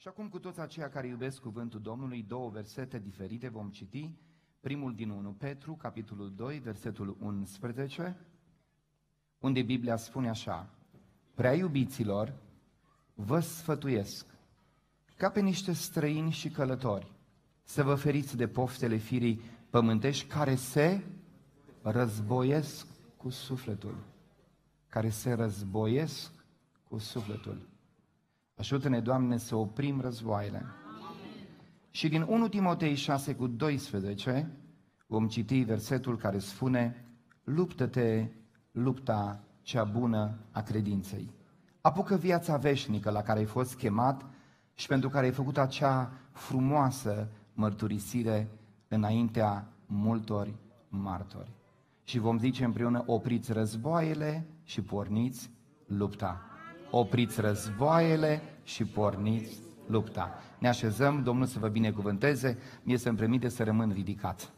acum cu toți aceia care iubesc cuvântul Domnului, două versete diferite vom citi. Primul din 1 Petru, capitolul 2, versetul 11, unde Biblia spune așa: Prea iubiților, vă sfătuiesc, ca pe niște străini și călători, să vă feriți de poftele firii pământești care se războiesc cu sufletul. Care se războiesc cu sufletul. Ajută-ne, Doamne, să oprim războaiele. Amin. Și din 1 Timotei 6 cu 12 vom citi versetul care spune: Luptă-te lupta cea bună a credinței. Apucă viața veșnică la care ai fost chemat și pentru care ai făcut acea frumoasă mărturisire înaintea multor martori. Și vom zice împreună: opriți războaiele și porniți lupta. Opriți războaiele și porniți lupta. Ne așezăm, Domnul să vă binecuvânteze, mie să-mi permite să rămân ridicat.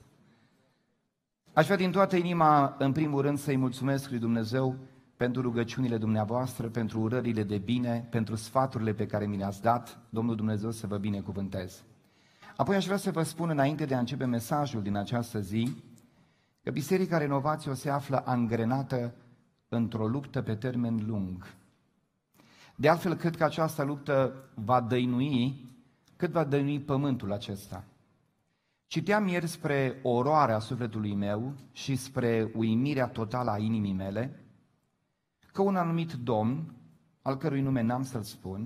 Aș vrea din toată inima, în primul rând, să-i mulțumesc lui Dumnezeu pentru rugăciunile dumneavoastră, pentru urările de bine, pentru sfaturile pe care mi le-ați dat. Domnul Dumnezeu să vă binecuvânteze. Apoi aș vrea să vă spun, înainte de a începe mesajul din această zi, că Biserica Renovațio se află angrenată într-o luptă pe termen lung. De altfel, cred că această luptă va dăinui, cât va dăinui pământul acesta. Citeam ieri spre oroarea sufletului meu și spre uimirea totală a inimii mele, că un anumit domn, al cărui nume n-am să-l spun,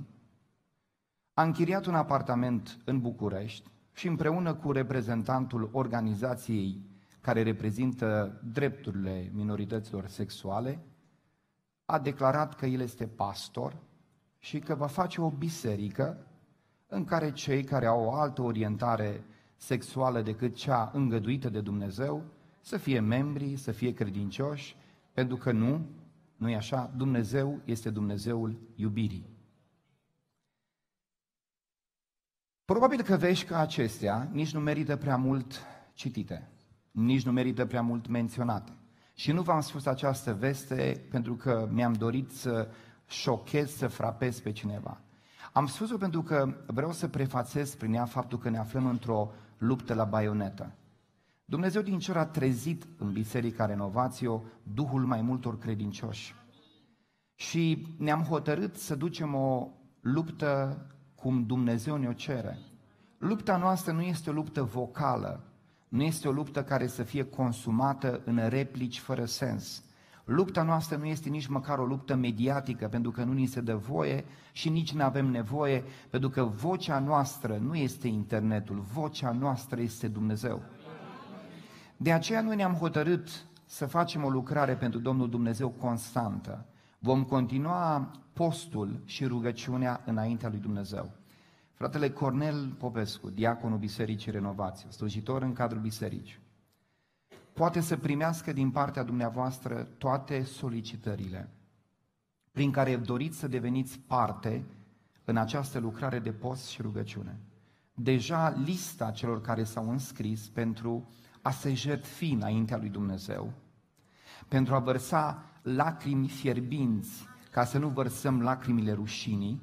a închiriat un apartament în București și împreună cu reprezentantul organizației care reprezintă drepturile minorităților sexuale, a declarat că el este pastor și că va face o biserică în care cei care au o altă orientare sexuală decât cea îngăduită de Dumnezeu să fie membri, să fie credincioși, pentru că nu-i așa? Dumnezeu este Dumnezeul iubirii. Probabil că vești ca acestea nici nu merită prea mult citite, nici nu merită prea mult menționate. Și nu v-am spus această veste pentru că mi-am dorit să șochez, să frapez pe cineva. Am spus-o pentru că vreau să prefațez prin ea faptul că ne aflăm într-o luptă la baionetă. Dumnezeu din cer a trezit în Biserica Renovațio Duhul mai multor credincioși. Și ne-am hotărât să ducem o luptă cum Dumnezeu ne-o cere. Lupta noastră nu este o luptă vocală, nu este o luptă care să fie consumată în replici fără sens. Lupta noastră nu este nici măcar o luptă mediatică, pentru că nu ni se dă voie și nici nu avem nevoie, pentru că vocea noastră nu este internetul, vocea noastră este Dumnezeu. De aceea noi ne-am hotărât să facem o lucrare pentru Domnul Dumnezeu constantă. Vom continua postul și rugăciunea înaintea lui Dumnezeu. Fratele Cornel Popescu, diaconul Bisericii Renovațio, slujitor în cadrul bisericii, poate să primească din partea dumneavoastră toate solicitările prin care doriți să deveniți parte în această lucrare de post și rugăciune. Deja lista celor care s-au înscris pentru a se jertfi înaintea lui Dumnezeu, pentru a vărsa lacrimi fierbinți, ca să nu vărsăm lacrimile rușinii,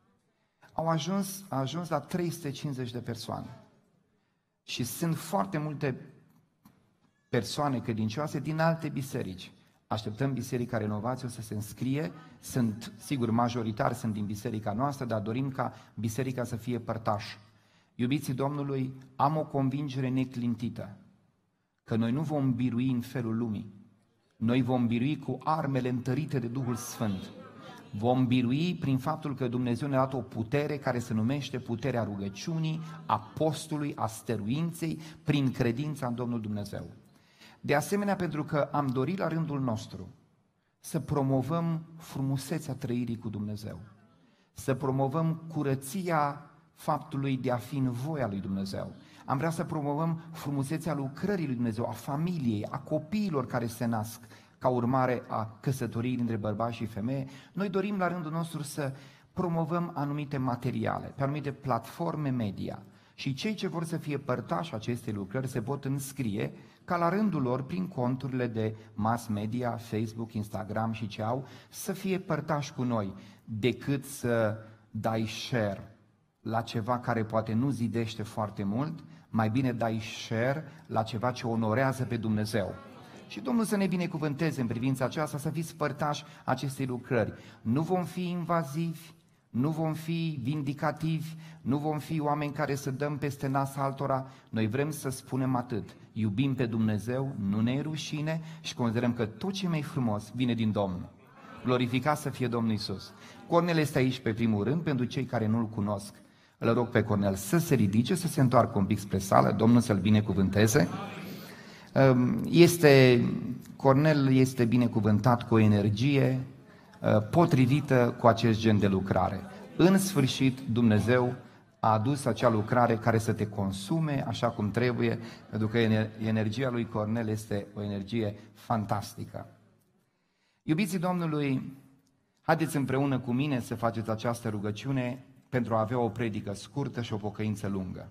a ajuns la 350 de persoane. Și sunt foarte multe persoane credincioase din alte biserici. Așteptăm Biserica Renovațio să se înscrie, sunt, sigur, majoritari sunt din biserica noastră, dar dorim ca biserica să fie părtaș. Iubiții Domnului, am o convingere neclintită, că noi nu vom birui în felul lumii, noi vom birui cu armele întărite de Duhul Sfânt. Vom birui prin faptul că Dumnezeu ne-a dat o putere care se numește puterea rugăciunii, a postului, a stăruinței, prin credința în Domnul Dumnezeu. De asemenea, pentru că am dorit la rândul nostru să promovăm frumusețea trăirii cu Dumnezeu, să promovăm curăția faptului de a fi în voia lui Dumnezeu. Am vrea să promovăm frumusețea lucrării lui Dumnezeu, a familiei, a copiilor care se nasc ca urmare a căsătoriei dintre bărbați și femeie. Noi dorim la rândul nostru să promovăm anumite materiale, pe anumite platforme media. Și cei ce vor să fie părtași acestei lucrări se pot înscrie ca la rândul lor, prin conturile de mass media, Facebook, Instagram și ce au, să fie părtași cu noi, decât să dai share la ceva care poate nu zidește foarte mult, mai bine dai share la ceva ce onorează pe Dumnezeu. Și Domnul să ne binecuvânteze în privința aceasta, să fiți părtași acestei lucrări. Nu vom fi invazivi, nu vom fi vindicativi, nu vom fi oameni care să dăm peste nas altora. Noi vrem să spunem atât: iubim pe Dumnezeu, nu ne e rușine și considerăm că tot ce mai frumos vine din Domnul. Glorificat să fie Domnul Iisus. Cornel este aici pe primul rând, pentru cei care nu-L cunosc. Îl rog pe Cornel să se ridice, să se întoarcă un pic spre sală, Domnul să-l binecuvânteze. Cornel este binecuvântat cu o energie potrivită cu acest gen de lucrare. În sfârșit, Dumnezeu a adus acea lucrare care să te consume așa cum trebuie, pentru că energia lui Cornel este o energie fantastică. Iubiții Domnului, haideți împreună cu mine să faceți această rugăciune pentru a avea o predică scurtă și o pocăință lungă.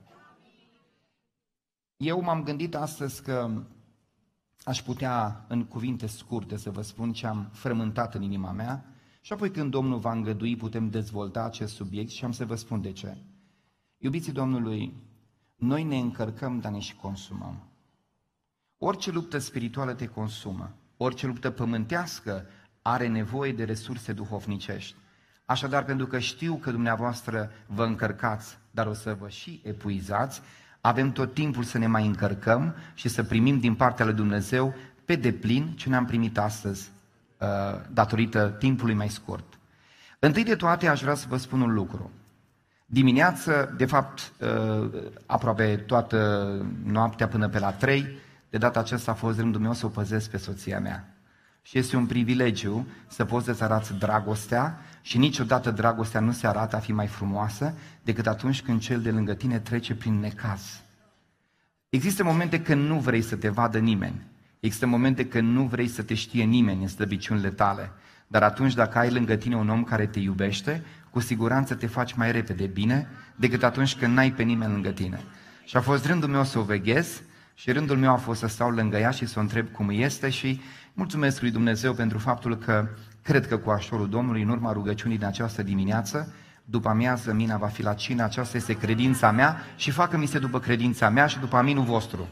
Eu m-am gândit astăzi că aș putea în cuvinte scurte să vă spun ce am frământat în inima mea și apoi când Domnul va îngădui putem dezvolta acest subiect și am să vă spun de ce. Iubiții Domnului, noi ne încărcăm, dar ne și consumăm. Orice luptă spirituală te consumă, orice luptă pământească are nevoie de resurse duhovnicești. Așadar, pentru că știu că dumneavoastră vă încărcați, dar o să vă și epuizați, avem tot timpul să ne mai încărcăm și să primim din partea lui Dumnezeu pe deplin ce ne-am primit astăzi datorită timpului mai scurt. Întâi de toate aș vrea să vă spun un lucru. Dimineață, de fapt aproape toată noaptea până pe la 3, de data aceasta a fost rândul meu să o păzesc pe soția mea. Și este un privilegiu să poți să-ți arăți dragostea și niciodată dragostea nu se arată a fi mai frumoasă decât atunci când cel de lângă tine trece prin necaz. Există momente când nu vrei să te vadă nimeni, există momente când nu vrei să te știe nimeni în slăbiciunile tale, dar atunci dacă ai lângă tine un om care te iubește, cu siguranță te faci mai repede bine decât atunci când n-ai pe nimeni lângă tine. Și a fost rândul meu să o veghez și rândul meu a fost să stau lângă ea și să o întreb cum este și mulțumesc lui Dumnezeu pentru faptul că cred că cu ajutorul Domnului, în urma rugăciunii din această dimineață, după amiază mina va fi la cină, aceasta este credința mea și facă-mi se după credința mea și după aminul vostru.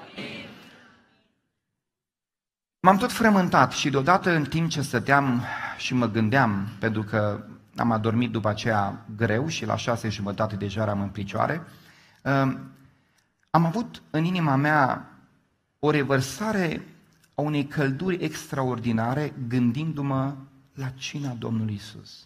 M-am tot frământat și deodată în timp ce stăteam și mă gândeam, pentru că am adormit după aceea greu și la 6:30 deja eram în picioare, am avut în inima mea o revărsare a unei călduri extraordinare gândindu-mă la cina Domnului Iisus.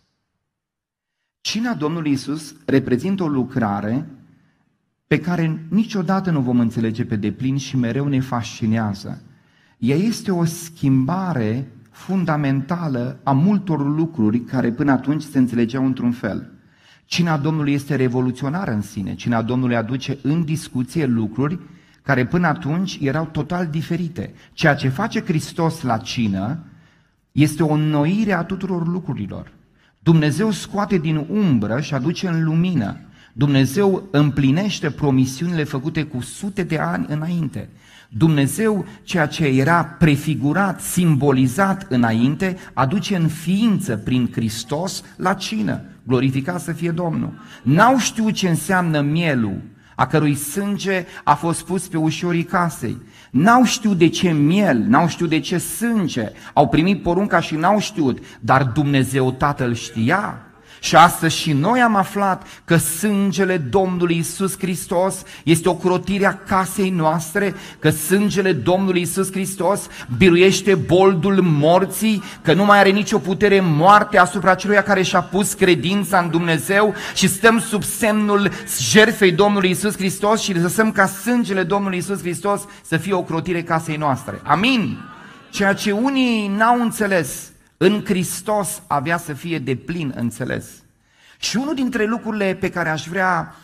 Cina Domnului Iisus reprezintă o lucrare pe care niciodată nu vom înțelege pe deplin și mereu ne fascinează. Ea este o schimbare fundamentală a multor lucruri care până atunci se înțelegeau într-un fel. Cina Domnului este revoluționară în sine. Cina Domnului aduce în discuție lucruri care până atunci erau total diferite. Ceea ce face Hristos la cină este o înnoire a tuturor lucrurilor. Dumnezeu scoate din umbră și aduce în lumină. Dumnezeu împlinește promisiunile făcute cu sute de ani înainte. Dumnezeu, ceea ce era prefigurat, simbolizat înainte, aduce în ființă prin Hristos la cină. Glorificat să fie Domnul. N-au știut ce înseamnă mielul, a cărui sânge a fost pus pe ușorii casei. N-au știut de ce miel, n-au știut de ce sânge, au primit porunca și n-au știut, dar Dumnezeu Tatăl știa. Și astăzi și noi am aflat că sângele Domnului Iisus Hristos este ocrotirea casei noastre, că sângele Domnului Iisus Hristos biruiește boldul morții, că nu mai are nicio putere moarte asupra celuia care și-a pus credința în Dumnezeu și stăm sub semnul jertfei Domnului Iisus Hristos și lăsăm ca sângele Domnului Iisus Hristos să fie ocrotire casei noastre. Amin! Ceea ce unii n-au înțeles, în Hristos avea să fie deplin înțeles. Și unul dintre lucrurile pe care aș vrea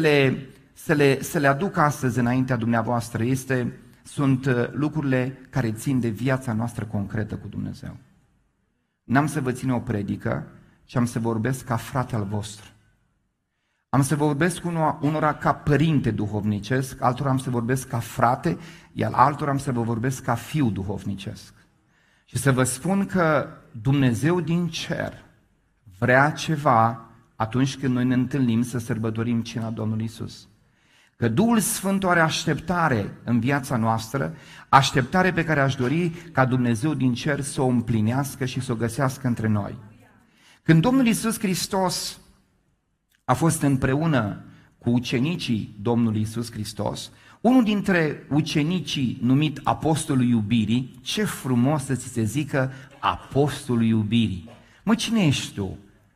să le aduc astăzi înaintea dumneavoastră sunt lucrurile care țin de viața noastră concretă cu Dumnezeu. N-am să vă țin o predică, ci am să vorbesc ca frate al vostru. Am să vorbesc unora ca părinte duhovnicesc, altora am să vorbesc ca frate, iar altora am să vă vorbesc ca fiu duhovnicesc. Și să vă spun că Dumnezeu din cer vrea ceva atunci când noi ne întâlnim să sărbătorim cina Domnului Iisus. Că Duhul Sfânt are așteptare în viața noastră, așteptare pe care aș dori ca Dumnezeu din cer să o împlinească și să o găsească între noi. Când Domnul Iisus Hristos a fost împreună cu ucenicii Domnului Iisus Hristos, unul dintre ucenicii numit Apostolul Iubirii, ce frumos să ți se zică Apostolul Iubirii. Mă, cine ești tu?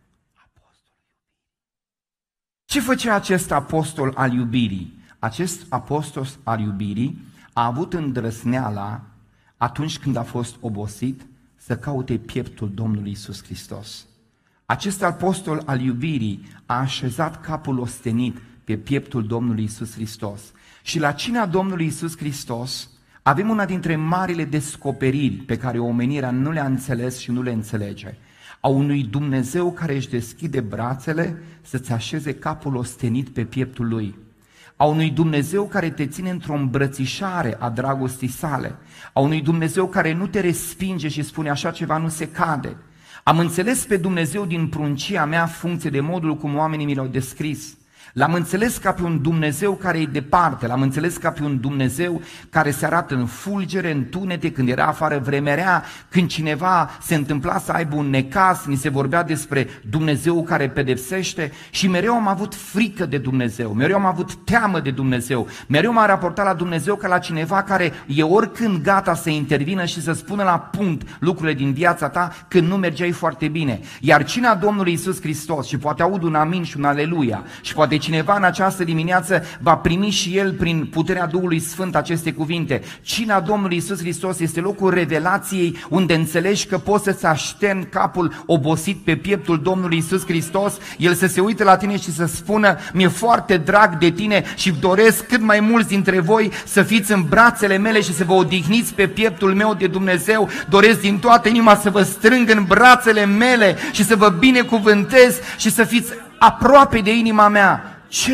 Ce făcea acest apostol al iubirii? Acest apostol al iubirii a avut îndrăzneala atunci când a fost obosit să caute pieptul Domnului Iisus Hristos. Acest apostol al iubirii a așezat capul ostenit pe pieptul Domnului Iisus Hristos. Și la cina Domnului Iisus Hristos avem una dintre marile descoperiri pe care omenirea nu le-a înțeles și nu le înțelege. A unui Dumnezeu care își deschide brațele să-ți așeze capul ostenit pe pieptul Lui. A unui Dumnezeu care te ține într-o îmbrățișare a dragostii sale. A unui Dumnezeu care nu te respinge și spune așa ceva nu se cade. Am înțeles pe Dumnezeu din pruncia mea funcție de modul cum oamenii mi l-au descris. L-am înțeles ca pe un Dumnezeu care e departe, l-am înțeles ca pe un Dumnezeu care se arată în fulgere, în tunete, când era afară vremea rea, când cineva se întâmpla să aibă un necaz, ni se vorbea despre Dumnezeu care pedepsește și mereu am avut frică de Dumnezeu, mereu am avut teamă de Dumnezeu, mereu m-am raportat la Dumnezeu ca la cineva care e oricând gata să intervină și să spună la punct lucrurile din viața ta când nu mergeai foarte bine. Iar cina Domnului Iisus Hristos, și poate aud un amin și un aleluia, și poate cineva în această dimineață va primi și el prin puterea Duhului Sfânt aceste cuvinte. Cina Domnului Iisus Hristos este locul revelației unde înțelegi că poți să-ți așterni capul obosit pe pieptul Domnului Iisus Hristos, El să se uite la tine și să spună: mi-e foarte drag de tine și doresc cât mai mulți dintre voi să fiți în brațele mele și să vă odihniți pe pieptul meu de Dumnezeu. Doresc din toată inima să vă strâng în brațele mele și să vă binecuvântez și să fiți aproape de inima mea.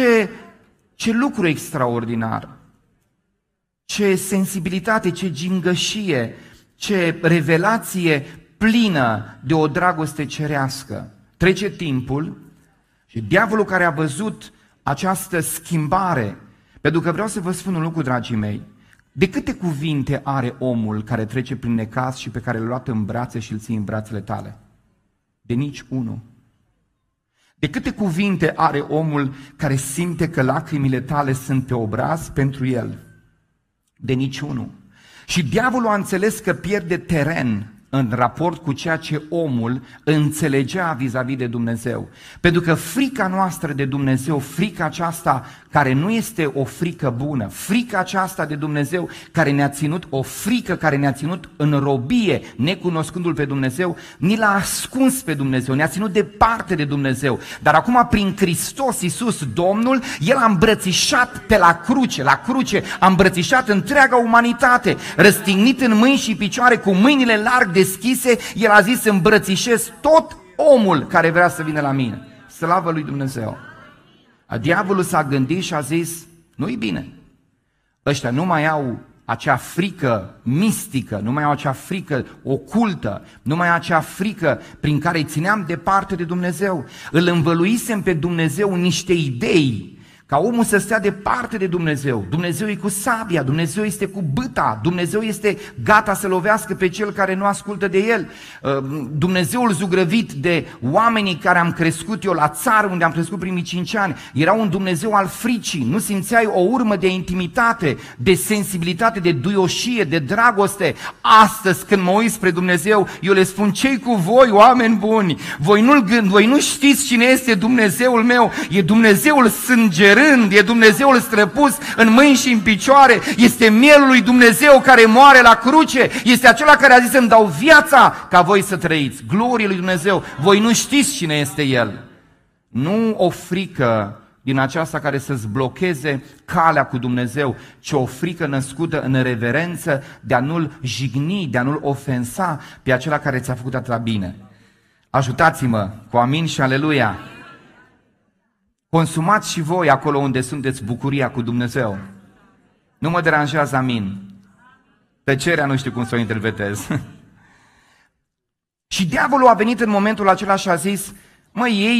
Ce lucru extraordinar! Ce sensibilitate, ce gingășie, ce revelație plină de o dragoste cerească. Trece timpul și diavolul care a văzut această schimbare, pentru că vreau să vă spun un lucru, dragii mei, de câte cuvinte are omul care trece prin necaz și pe care l-a luat în brațe și îl ții în brațele tale? De nici unul. De câte cuvinte are omul care simte că lacrimile tale sunt pe obraz pentru el? De niciunul. Și diavolul a înțeles că pierde teren în raport cu ceea ce omul înțelegea vis-a-vis de Dumnezeu. Pentru că frica noastră de Dumnezeu, frica aceasta care nu este o frică bună, frica aceasta de Dumnezeu care ne-a ținut, o frică care ne-a ținut în robie, necunoscându-L pe Dumnezeu, ni l-a ascuns pe Dumnezeu, ne-a ținut departe de Dumnezeu. Dar acum prin Hristos Iisus Domnul, El a îmbrățișat pe la cruce a îmbrățișat întreaga umanitate, răstignit în mâini și picioare, cu mâinile larg deschise, El a zis: îmbrățișez tot omul care vrea să vină la mine. Slavă lui Dumnezeu! Diavolul s-a gândit și a zis: nu-i bine. Ăștia nu mai au acea frică mistică, nu mai au acea frică ocultă, nu mai au acea frică prin care îi țineam departe de Dumnezeu. Îl învăluisem pe Dumnezeu în niște idei, ca omul să stea departe de Dumnezeu. Dumnezeu e cu sabia, Dumnezeu este cu bâta, Dumnezeu este gata să lovească pe cel care nu ascultă de El. Dumnezeul zugrăvit de oamenii care am crescut eu la țară, unde am crescut primii 5 ani, era un Dumnezeu al fricii, nu simțeai o urmă de intimitate, de sensibilitate, de duioșie, de dragoste. Astăzi când mă uit spre Dumnezeu, eu le spun: ce-i cu voi, oameni buni? Voi nu știți cine este Dumnezeul meu, e Dumnezeul sângerând, e Dumnezeul străpus în mâini și în picioare, este mielul lui Dumnezeu care moare la cruce, este acela care a zis: îmi dau viața ca voi să trăiți. Glorie lui Dumnezeu! Voi nu știți cine este El. Nu o frică din aceasta care să-ți blocheze calea cu Dumnezeu, ci o frică născută în reverență de a nu-L jigni, de a nu-L ofensa pe acela care ți-a făcut atât bine. Ajutați-mă cu amin și aleluia! Consumați și voi acolo unde sunteți bucuria cu Dumnezeu. Nu mă deranjează amin. Tăcerea nu știu cum să o interpretez. Și diavolul a venit în momentul acela și a zis: măi, ei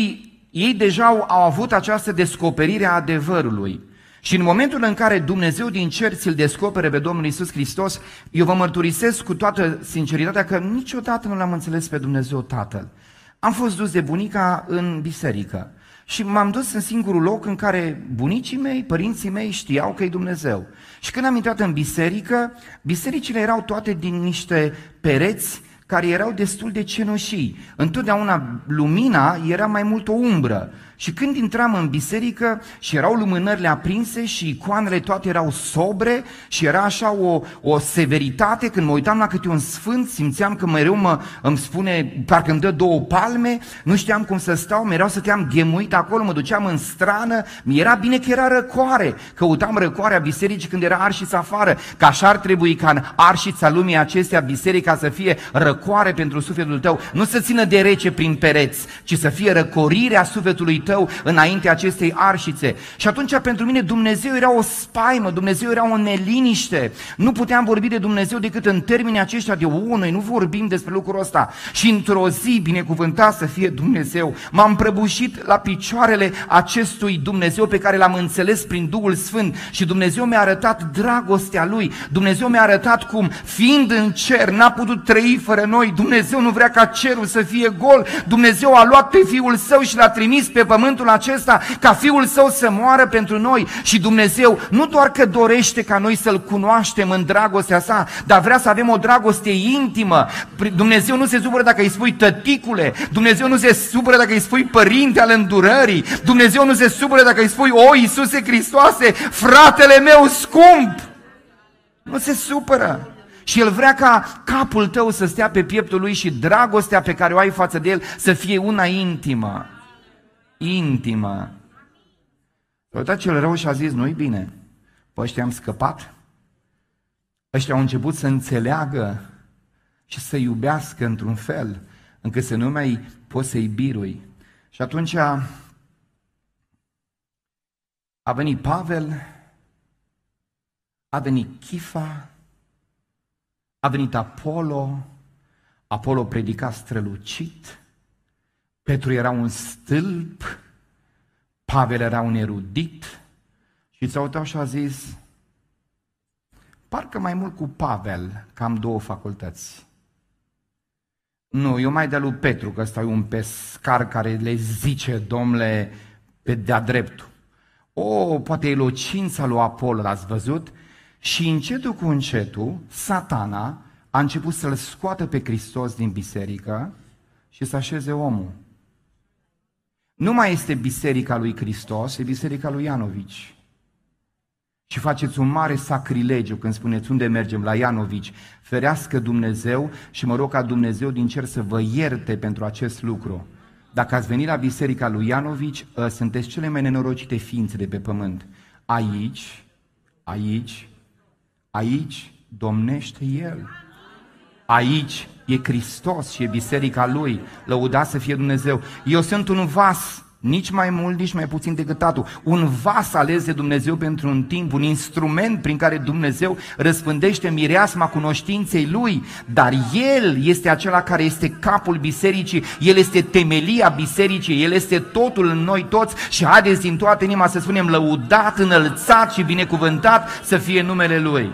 ei deja au avut această descoperire a adevărului. Și în momentul în care Dumnezeu din cer ți-l descopere pe Domnul Iisus Hristos, eu vă mărturisesc cu toată sinceritatea că niciodată nu l-am înțeles pe Dumnezeu Tatăl. Am fost dus de bunica în biserică și m-am dus în singurul loc în care bunicii mei, părinții mei știau că e Dumnezeu. Și când am intrat în biserică, bisericile erau toate din niște pereți care erau destul de cenușii. Întotdeauna lumina era mai mult o umbră. Și când intram în biserică și erau lumânările aprinse și icoanele toate erau sobre și era așa o severitate, când mă uitam la câte un sfânt, simțeam că mereu îmi spune, parcă îmi dă 2 palme, nu știam cum să stau, mereu stăteam ghemuit acolo, mă duceam în strană, mi-era bine că era răcoare, căutam răcoarea bisericii când era arșița afară, că așa ar trebui ca în arșița lumii acestea biserica să fie răcoare pentru sufletul tău, nu să țină de rece prin pereți, ci să fie răcorirea sufletului tău înainte acestei arșițe. Și atunci pentru mine Dumnezeu era o spaimă, Dumnezeu era o neliniște. Nu puteam vorbi de Dumnezeu decât în termenii aceștia de noi nu vorbim despre lucrul ăsta. Și într-o zi, binecuvântat să fie Dumnezeu, m-am prăbușit la picioarele acestui Dumnezeu pe care l-am înțeles prin Duhul Sfânt și Dumnezeu mi-a arătat dragostea Lui. Dumnezeu mi-a arătat cum, fiind în cer, n-a putut trăi fără noi. Dumnezeu nu vrea ca cerul să fie gol. Dumnezeu a luat pe Fiul Său și l-a trimis pe pământul acesta ca Fiul Său să moară pentru noi. Și Dumnezeu nu doar că dorește ca noi să-L cunoaștem în dragostea sa, dar vrea să avem o dragoste intimă. Dumnezeu nu se supără dacă îi spui tăticule, Dumnezeu nu se supără dacă îi spui părinte al îndurării, Dumnezeu nu se supără dacă îi spui o Iisuse Hristoase, fratele meu scump. Nu se supără. Și El vrea ca capul tău să stea pe pieptul Lui și dragostea pe care o ai față de El să fie una intimă. Intimă. S-a uitat cel rău și a zis, nu-i bine, pe ăștia am scăpat, ăștia au început să înțeleagă și să iubească într-un fel, încât să nu mai poți să-i birui. Și atunci a venit Pavel, a venit Chifa, a venit Apollo predica strălucit, Petru era un stâlp, Pavel era un erudit și s-a uitat și a zis, parcă mai mult cu Pavel, că am 2 facultăți. Nu, eu mai de lui Petru, că ăsta e un pescar care le zice, domnule, pe de-a dreptul. Poate elocința lui Apollo, l-ați văzut? Și încetul cu încetul, Satana a început să-l scoată pe Hristos din biserică și să așeze omul. Nu mai este biserica lui Hristos, e biserica lui Ianovici. Și faceți un mare sacrilegiu când spuneți unde mergem, la Ianovici. Ferească Dumnezeu și mă rog ca Dumnezeu din cer să vă ierte pentru acest lucru. Dacă ați venit la biserica lui Ianovici, sunteți cele mai nenorocite ființe de pe pământ. Aici domnește El. Aici e Hristos și e biserica Lui. Lăudat să fie Dumnezeu. Eu sunt un vas, nici mai mult, nici mai puțin decât Tatăl. Un vas ales de Dumnezeu pentru un timp, un instrument prin care Dumnezeu răspândește mireasma cunoștinței Lui. Dar El este acela care este capul bisericii, El este temelia bisericii, El este totul în noi toți și haideți din toată inima să spunem lăudat, înălțat și binecuvântat să fie numele Lui.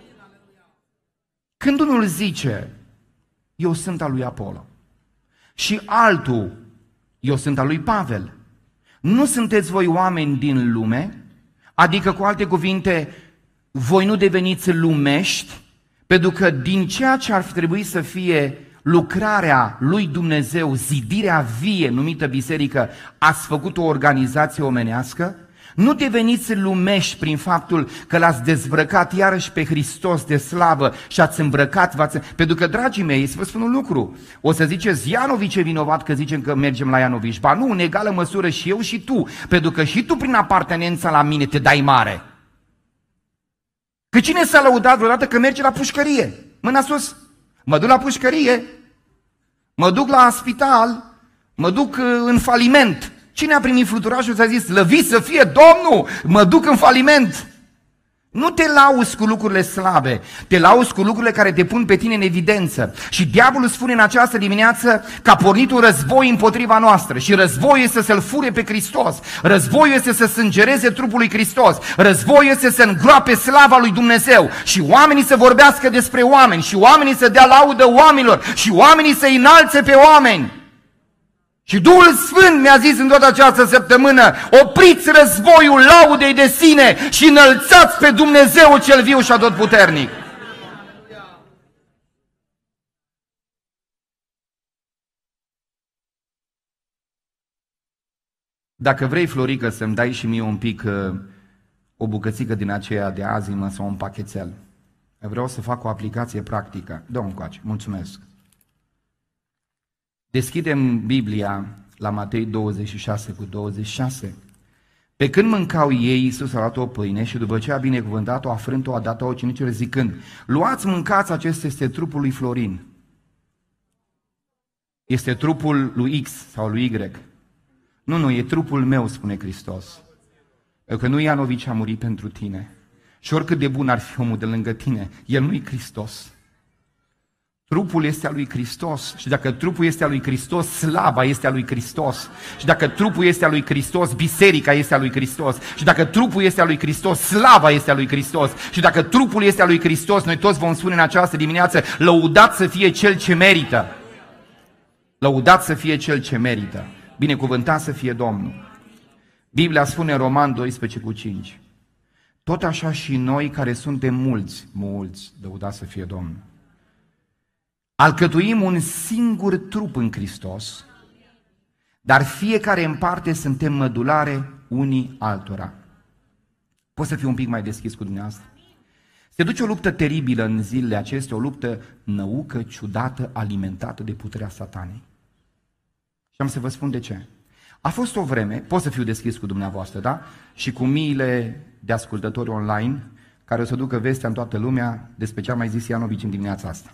Când unul zice, eu sunt al lui Apollo, și altul, eu sunt al lui Pavel, nu sunteți voi oameni din lume? Adică, cu alte cuvinte, voi nu deveniți lumești, pentru că din ceea ce ar fi trebuit să fie lucrarea lui Dumnezeu, zidirea vie numită biserică, ați făcut o organizație omenească? Nu deveniți lumești prin faptul că l-ați dezbrăcat iarăși pe Hristos de slavă și ați îmbrăcat, pentru că, dragii mei, să vă spun un lucru, o să ziceți, Ianovici e vinovat că zicem că mergem la Ianovici. Ba nu, în egală măsură și eu și tu, pentru că și tu prin apartenența la mine te dai mare. Că cine s-a lăudat vreodată că merge la pușcărie? Mâna sus! Mă duc la pușcărie, mă duc la spital, mă duc în faliment. Cine a primit fluturajul și a zis, lăvit să fie Domnul, mă duc în faliment. Nu te lauzi cu lucrurile slabe, te lauzi cu lucrurile care te pun pe tine în evidență. Și diavolul spune în această dimineață că a pornit un război împotriva noastră și războiul este să-L fure pe Hristos, războiul este să sângereze trupul lui Hristos, războiul este să îngroape slava lui Dumnezeu și oamenii să vorbească despre oameni și oamenii să dea laudă oamenilor și oamenii să înalțe pe oameni. Și Duhul Sfânt mi-a zis în toată această săptămână, opriți războiul laudei de sine și înălțați pe Dumnezeu cel viu și atotputernic. Dacă vrei, Florică, să-mi dai și mie un pic, o bucățică din aceea de azimă sau un pachetel. Vreau să fac o aplicație practică. Dă-o încoace, mulțumesc. Deschidem Biblia la Matei 26:26. Pe când mâncau ei, Iisus a luat o pâine și după ce a binecuvântat-o, a frânt-o, a dat-o ucenicilor zicând, luați, mâncați, acesta este trupul lui Florin. Este trupul lui X sau lui Y. Nu, e trupul meu, spune Hristos. Pentru că nu Ianovici a murit pentru tine. Și oricât de bun ar fi omul de lângă tine, el nu-i Hristos. Trupul este al lui Hristos și dacă trupul este al lui Hristos, slava este a lui Hristos. Și dacă trupul este al lui Hristos, biserica este a lui Hristos. Și dacă trupul este al lui Hristos, slava este a lui Hristos. Și dacă trupul este al lui Hristos, noi toți vom spune în această dimineață, lăudat să fie Cel ce merită. Lăudat să fie Cel ce merită. Binecuvântat să fie Domnul. Biblia spune în Roman 12:5. Tot așa și noi care suntem mulți, lăudat să fie Domnul. Alcătuim un singur trup în Hristos, dar fiecare în parte suntem mădulare unii altora. Poți să fii un pic mai deschis cu dumneavoastră? Se duce o luptă teribilă în zilele acestea, o luptă năucă, ciudată, alimentată de puterea Satanei. Și am să vă spun de ce. A fost o vreme, pot să fiu deschis cu dumneavoastră, da? Și cu miile de ascultători online, care o să ducă vestea în toată lumea despre ce a mai zis Ianovici în dimineața asta.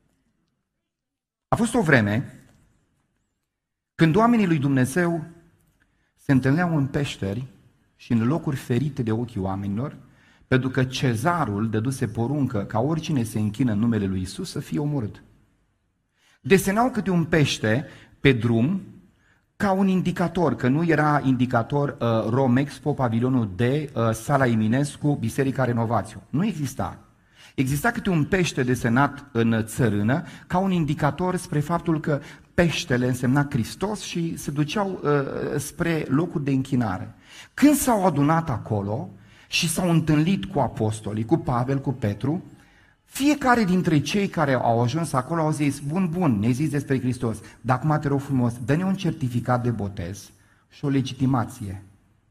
A fost o vreme când oamenii lui Dumnezeu se întâlneau în peșteri și în locuri ferite de ochii oamenilor, pentru că cezarul dăduse poruncă ca oricine se închină în numele lui Isus să fie omorât. Desenau câte un pește pe drum ca un indicator, că nu era indicator Romexpo, pavilionul D, Sala Eminescu, Biserica Renovațiu. Nu exista. Exista câte un pește desenat în țărână ca un indicator spre faptul că peștele însemna Hristos și se duceau spre locul de închinare. Când s-au adunat acolo și s-au întâlnit cu apostolii, cu Pavel, cu Petru, fiecare dintre cei care au ajuns acolo au zis, bun, ne-ai zis despre Hristos, dar acum te rog frumos, dă-ne un certificat de botez și o legitimație.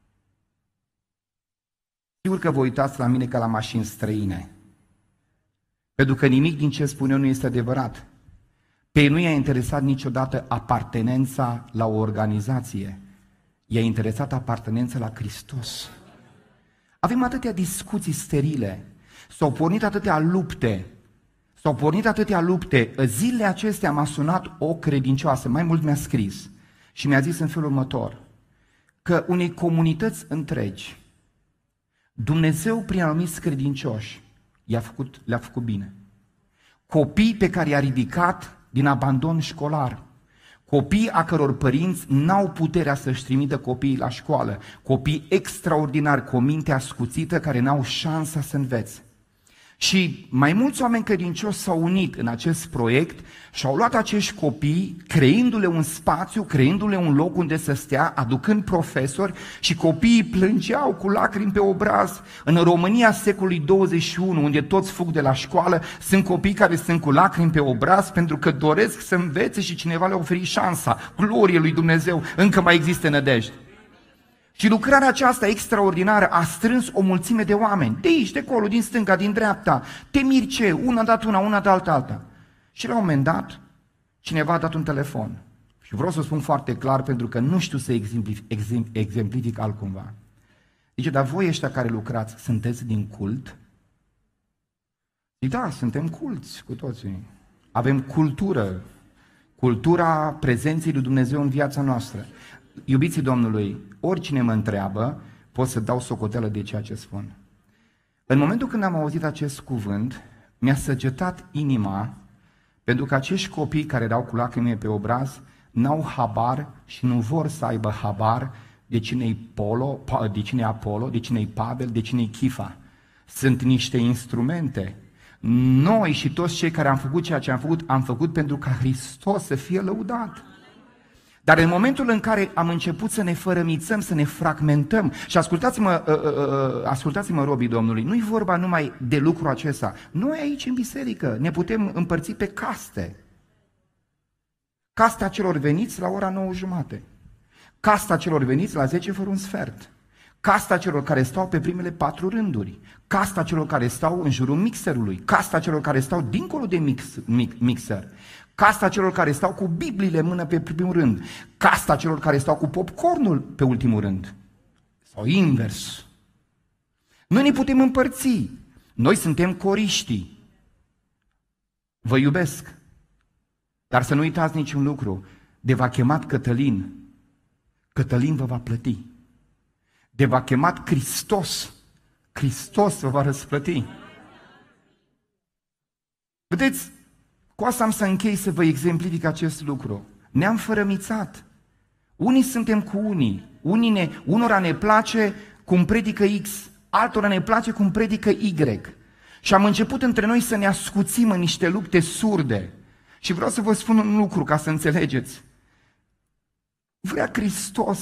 Sigur că vă uitați la mine ca la mașini străine, pentru că nimic din ce spun eu nu este adevărat. Pe ei nu i-a interesat niciodată apartenența la o organizație, i-a interesat apartenența la Hristos. Avem atâtea discuții sterile, s-au pornit atâtea lupte, zilele acestea m-a sunat o credincioasă, mai mult mi-a scris și mi-a zis în felul următor, că unei comunități întregi, Dumnezeu prin anumiți credincioși le-a făcut bine. Copii pe care i-a ridicat din abandon școlar, copii a căror părinți n-au puterea să-și trimită copiii la școală, copii extraordinari, cu o minte ascuțită, care n-au șansa să învețe. Și mai mulți oameni credincioși s-au unit în acest proiect și au luat acești copii, creându-le un spațiu, creându-le un loc unde să stea, aducând profesori și copiii plângeau cu lacrimi pe obraz. În România secolului 21, unde toți fug de la școală, sunt copii care sunt cu lacrimi pe obraz pentru că doresc să învețe și cineva le-a oferit șansa. Glorie lui Dumnezeu, încă mai există nădejde. Și lucrarea aceasta extraordinară a strâns o mulțime de oameni, de aici, de acolo, din stânga, din dreapta, te miri ce, una dat una dat alta. Și la un moment dat, cineva a dat un telefon. Și vreau să spun foarte clar, pentru că nu știu să exemplific altcumva. Zice, dar voi ăștia care lucrați, sunteți din cult? Zic, da, suntem culți cu toții. Avem cultura prezenței lui Dumnezeu în viața noastră. Iubiții Domnului, oricine mă întreabă, pot să dau socoteală de ceea ce spun. În momentul când am auzit acest cuvânt, mi-a săgetat inima, pentru că acești copii care erau cu lacrimi pe obraz n-au habar și nu vor să aibă habar de cine-i de cine Apollo, de cine-i Pavel, de cine-i Chifa. Sunt niște instrumente. Noi și toți cei care am făcut ceea ce am făcut pentru ca Hristos să fie lăudat. Dar în momentul în care am început să ne fărămițăm, să ne fragmentăm, și ascultați-mă robii Domnului, nu-i vorba numai de lucrul acesta. Noi aici în biserică ne putem împărți pe caste. Casta celor veniți la ora 9:30. Casta celor veniți la 10 fără un sfert. Casta celor care stau pe primele 4 rânduri. Casta celor care stau în jurul mixerului. Casta celor care stau dincolo de mixer. Casta celor care stau cu Bibliile în mână pe primul rând. Casta celor care stau cu popcornul pe ultimul rând. Sau invers. Noi ne putem împărți. Noi suntem coriștii. Vă iubesc. Dar să nu uitați niciun lucru. De v-a chemat Cătălin, Cătălin vă va plăti. De v-a chemat Hristos, Hristos vă va răsplăti. Vedeți, cu asta am să închei să vă exemplific acest lucru. Ne-am fărămițat. Unii suntem cu unii. Unora ne place cum predică X, altora ne place cum predică Y. Și am început între noi să ne ascuțim în niște lupte surde. Și vreau să vă spun un lucru ca să înțelegeți. Vrea Hristos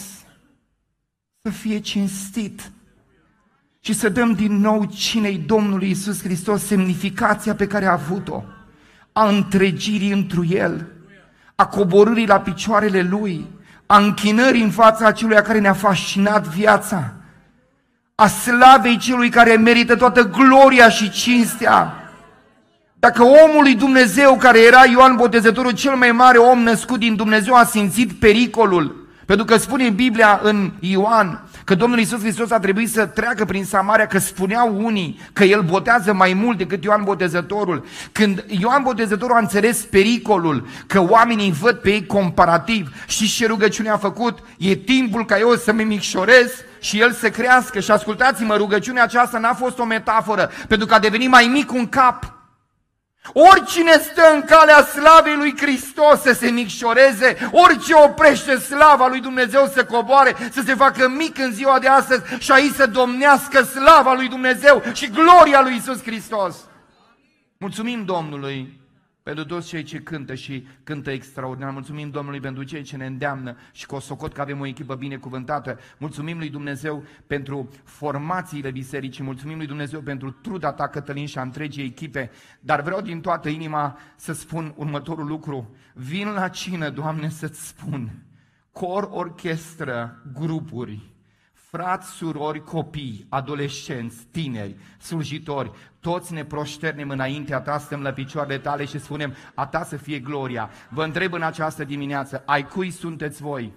să fie cinstit și să dăm din nou cinei Domnului Iisus Hristos semnificația pe care a avut-o, a întregirii întru El, a coborârii la picioarele Lui, a închinării în fața acelui care ne-a fascinat viața, a slavei celui care merită toată gloria și cinstea. Dacă omul lui Dumnezeu, care era Ioan Botezătorul, cel mai mare om născut din Dumnezeu, a simțit pericolul, pentru că spune în Biblia în Ioan că Domnul Iisus Hristos a trebuit să treacă prin Samaria, că spuneau unii că El botează mai mult decât Ioan Botezătorul. Când Ioan Botezătorul a înțeles pericolul, că oamenii văd pe ei comparativ, știți ce rugăciune a făcut? E timpul ca eu să mă micșorez și El să crească. Și ascultați-mă, rugăciunea aceasta n-a fost o metaforă, pentru că a devenit mai mic un cap. Oricine stă în calea slavei lui Hristos să se micșoreze, orice oprește slava lui Dumnezeu să coboare, să se facă mic în ziua de astăzi și aici să domnească slava lui Dumnezeu și gloria lui Iisus Hristos. Mulțumim Domnului pentru toți cei ce cântă și cântă extraordinar. Mulțumim Domnului pentru cei ce ne îndeamnă și că socot că avem o echipă binecuvântată. Mulțumim lui Dumnezeu pentru formațiile bisericii. Mulțumim lui Dumnezeu pentru truda ta, Cătălin, și a întregii echipe. Dar vreau din toată inima să spun următorul lucru. Vin la cină, Doamne, să-ți spun, cor, orchestră, grupuri, frați, surori, copii, adolescenți, tineri, slujitori, toți ne proșternem înaintea ta, stăm la picioarele tale și spunem, a ta să fie gloria. Vă întreb în această dimineață, ai cui sunteți voi?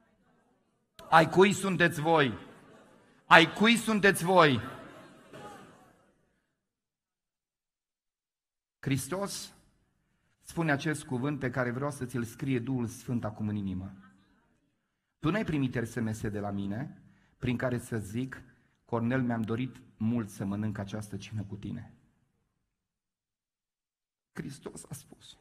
Ai cui sunteți voi? Ai cui sunteți voi? Hristos spune acest cuvânt pe care vreau să ți-l scrie Duhul Sfânt acum în inimă. Tu n-ai primit SMS de la mine prin care să zic, Cornel, mi-am dorit mult să mănânc această cină cu tine. Hristos a spus.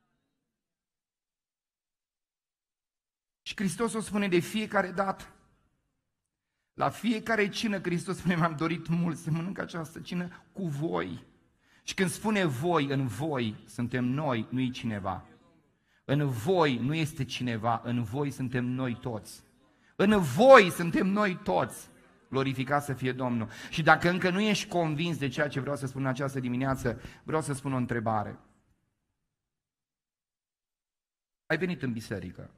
Și Hristos o spune de fiecare dată. La fiecare cină Hristos spune, mi-am dorit mult să mănânc această cină cu voi. Și când spune voi, în voi suntem noi, nu-i cineva. În voi nu este cineva, în voi suntem noi toți. În voi suntem noi toți. Glorificat să fie Domnul. Și dacă încă nu ești convins de ceea ce vreau să spun în această dimineață, vreau să spun o întrebare. Ai venit în biserică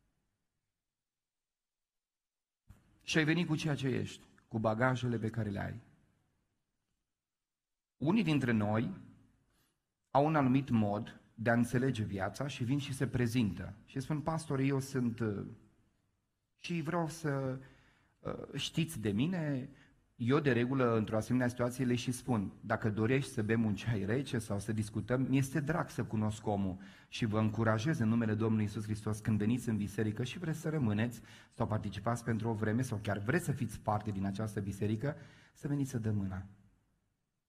și ai venit cu ceea ce ești, cu bagajele pe care le ai. Unii dintre noi au un anumit mod de a înțelege viața și vin și se prezintă. Și spun, pastore, eu sunt... și vreau să știți de mine, eu de regulă într-o asemenea situație le și spun, dacă dorești să bem un ceai rece sau să discutăm, mi-este drag să cunosc omul și vă încurajez în numele Domnului Iisus Hristos când veniți în biserică și vreți să rămâneți sau participați pentru o vreme sau chiar vreți să fiți parte din această biserică, să veniți să dăm mâna.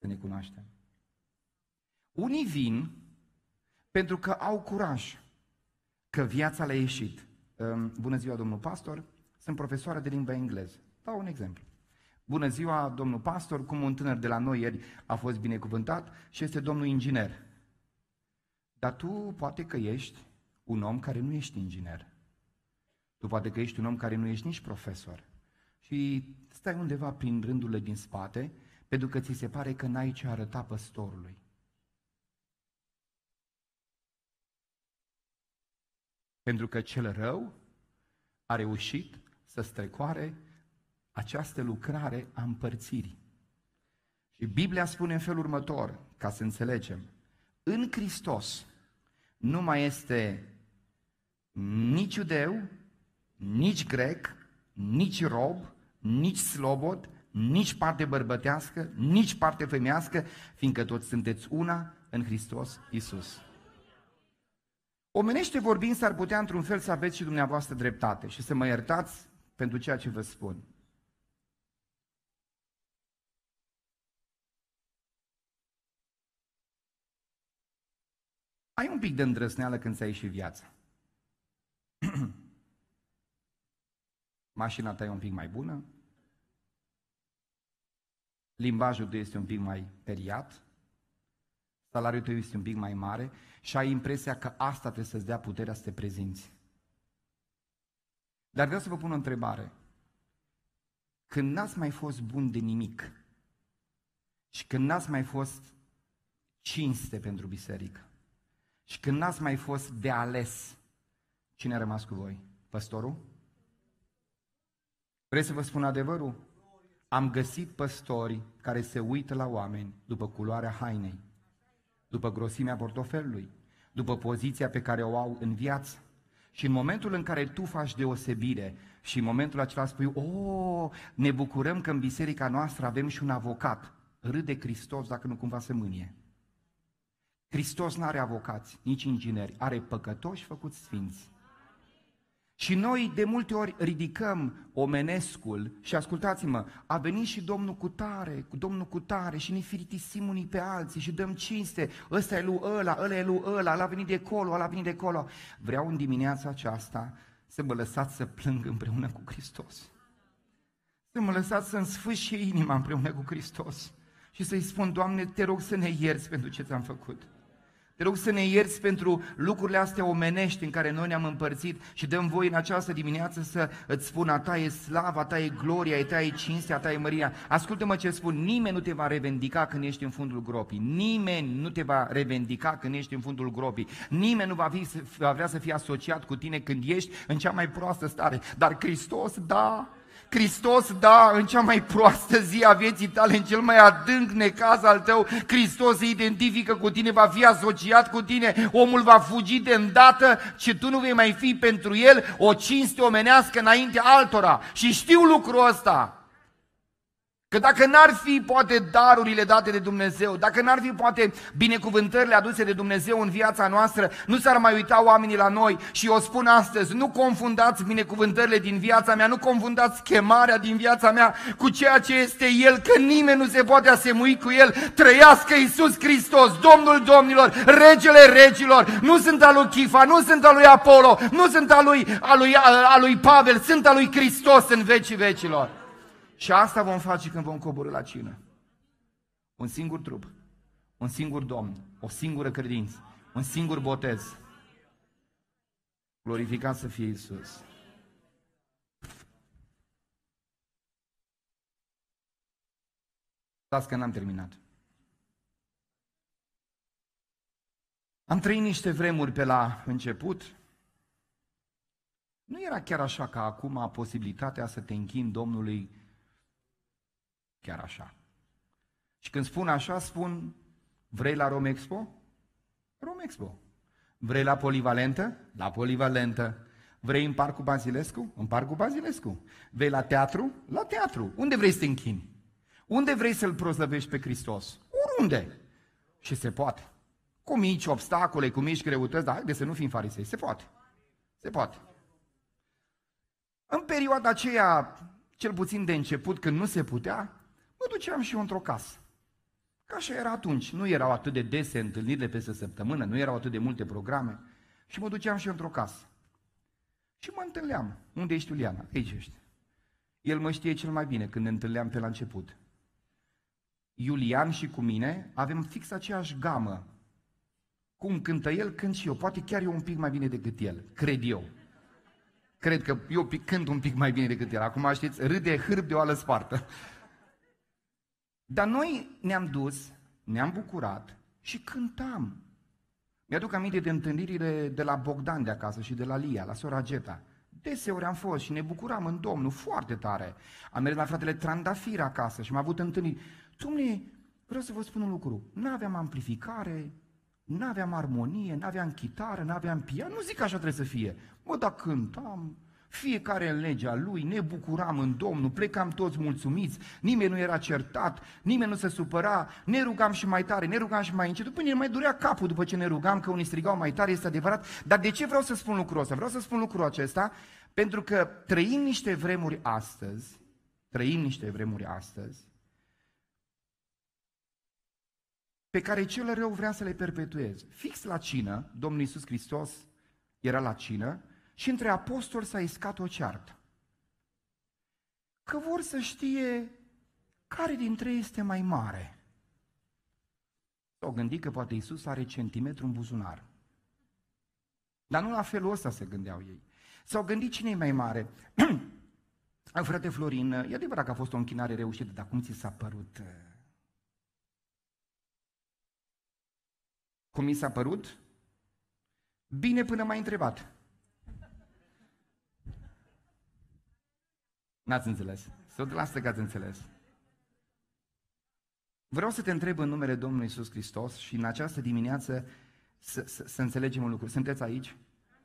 să ne cunoaștem. Unii vin pentru că au curaj, că viața le-a ieșit. Bună ziua, domnul pastor, sunt profesoară de limba engleză. Dau un exemplu. Bună ziua, domnul pastor, cum un tânăr de la noi ieri a fost binecuvântat și este domnul inginer. Dar tu poate că ești un om care nu ești inginer. Tu poate că ești un om care nu ești nici profesor. Și stai undeva prin rândurile din spate, pentru că ți se pare că n-ai ce arăta păstorului. Pentru că cel rău a reușit să strecoare această lucrare a împărțirii. Și Biblia spune în felul următor, ca să înțelegem, în Hristos nu mai este nici iudeu, nici grec, nici rob, nici slobod, nici parte bărbătească, nici parte femeiască, fiindcă toți sunteți una în Hristos Iisus. Omenește vorbind, s-ar putea într-un fel să aveți și dumneavoastră dreptate și să mă iertați pentru ceea ce vă spun. Ai un pic de îndrăzneală când ți-a ieșit viața. Mașina ta e un pic mai bună, limbajul tău este un pic mai periat, salariul tău este un pic mai mare și ai impresia că asta trebuie să-ți dea puterea să te prezinți. Dar vreau să vă pun o întrebare. Când n-ați mai fost bun de nimic și când n-ați mai fost cinste pentru biserică și când n-ați mai fost de ales, cine a rămas cu voi? Păstorul? Vreți să vă spun adevărul? Am găsit păstori care se uită la oameni după culoarea hainei, după grosimea portofelului, după poziția pe care o au în viață. Și în momentul în care tu faci deosebire și în momentul acela spui, ne bucurăm că în biserica noastră avem și un avocat, râde Hristos dacă nu cumva se mânie. Hristos nu are avocați, nici ingineri, are păcătoși făcuți sfinți. Și noi de multe ori ridicăm omenescul și ascultați-mă, a venit și Domnul cu tare și ne firitisim unii pe alții și dăm cinste, ăsta e lui ăla e lui ăla, ăla a venit de acolo, ăla a venit de acolo. Vreau în dimineața aceasta să mă lăsați să plâng împreună cu Hristos. Să mă lăsați să-mi sfâșie inima împreună cu Hristos și să-i spun, Doamne, te rog să ne ierți pentru ce ți-am făcut. Te rog să ne ierți pentru lucrurile astea omenești în care noi ne-am împărțit și dăm voie în această dimineață să îți spun, a ta e slava, a ta e gloria, a ta e cinstea, a ta e mărirea. Ascultă-mă ce spun, nimeni nu te va revendica când ești în fundul gropii. Nimeni nu te va revendica când ești în fundul gropii. Nimeni nu va vrea să fie asociat cu tine când ești în cea mai proastă stare. Dar Hristos, da! Hristos, da, în cea mai proastă zi a vieții tale, în cel mai adânc necaz al tău, Hristos se identifică cu tine, va fi asociat cu tine, omul va fugi de îndată și tu nu vei mai fi pentru el o cinste omenească înaintea altora. Și știu lucrul ăsta. Că dacă n-ar fi poate darurile date de Dumnezeu, dacă n-ar fi poate binecuvântările aduse de Dumnezeu în viața noastră, nu s-ar mai uita oamenii la noi. Și eu spun astăzi, nu confundați binecuvântările din viața mea, nu confundați chemarea din viața mea cu ceea ce este El, că nimeni nu se poate asemui cu El. Trăiască Iisus Hristos, Domnul Domnilor, Regele Regilor. Nu sunt al lui Chifa, nu sunt al lui Apollo, nu sunt al lui Pavel, sunt al lui Hristos în vecii vecilor. Și asta vom face când vom coborî la cină. Un singur trup, un singur Domn, o singură credință, un singur botez. Glorificat să fie Iisus. Stați că n-am terminat. Am trăit niște vremuri pe la început. Nu era chiar așa ca acum posibilitatea să te închini Domnului chiar așa. Și când spun așa, spun, vrei la Romexpo? Romexpo. Vrei la Polivalentă? La Polivalentă. Vrei în Parcul Bazilescu? În Parcul Bazilescu. Vrei la teatru? La teatru. Unde vrei să te închini? Unde vrei să-L proslăvești pe Hristos? Oriunde. Și se poate. Cu mici obstacole, cu mici greutăți, dar haideți să nu fim farisei. Se poate. Se poate. În perioada aceea, cel puțin de început, când nu se putea, mă duceam și eu într-o casă. Că așa era atunci, nu erau atât de dese întâlnirile peste săptămână, nu erau atât de multe programe. Și mă duceam și eu într-o casă. Și mă întâlneam. Unde ești, Iuliana? Aici ești. El mă știe cel mai bine când ne întâlneam pe la început. Iulian și cu mine avem fix aceeași gamă. Cum cântă el, cânt și eu. Poate chiar eu un pic mai bine decât el, cred eu. Cred că eu cânt un pic mai bine decât el. Acum știți, râde hârb de oală spartă. Dar noi ne-am dus, ne-am bucurat și cântam. Mi-aduc aminte de întâlnirile de la Bogdan de acasă și de la Lia, la sora Geta. Deseori am fost și ne bucuram în Domnul foarte tare. Am mers la fratele Trandafir acasă și am avut întâlniri. Dom'le, vreau să vă spun un lucru. N-aveam amplificare, n-aveam armonie, n-aveam chitară, n-aveam pian. Nu zic că așa trebuie să fie. Mă, dar cântam, fiecare în legea lui, ne bucuram în Domnul, plecam toți mulțumiți, nimeni nu era certat, nimeni nu se supăra, ne rugam și mai tare, ne rugam și mai încet, după ne mai durea capul după ce ne rugam, că unii strigau mai tare, este adevărat. Dar de ce vreau să spun lucrul ăsta? Vreau să spun lucrul acesta pentru că trăim niște vremuri astăzi, pe care cel rău vrea să le perpetueze. Fix la cină, Domnul Iisus Hristos era la cină și între apostoli s-a iscat o ceartă. Că vor să știe care dintre ei este mai mare. S-au gândit că poate Iisus are centimetru în buzunar. Dar nu la felul ăsta se gândeau ei. S-au gândit cine e mai mare. Frate Florin, e adevărat că a fost o închinare reușită, dar cum ți s-a părut? Cum mi s-a părut? Bine până m-ai întrebat. N-ați înțeles. Să o lasă că ați înțeles. Vreau să te întreb în numele Domnului Iisus Hristos și în această dimineață să înțelegem un lucru. Sunteți aici?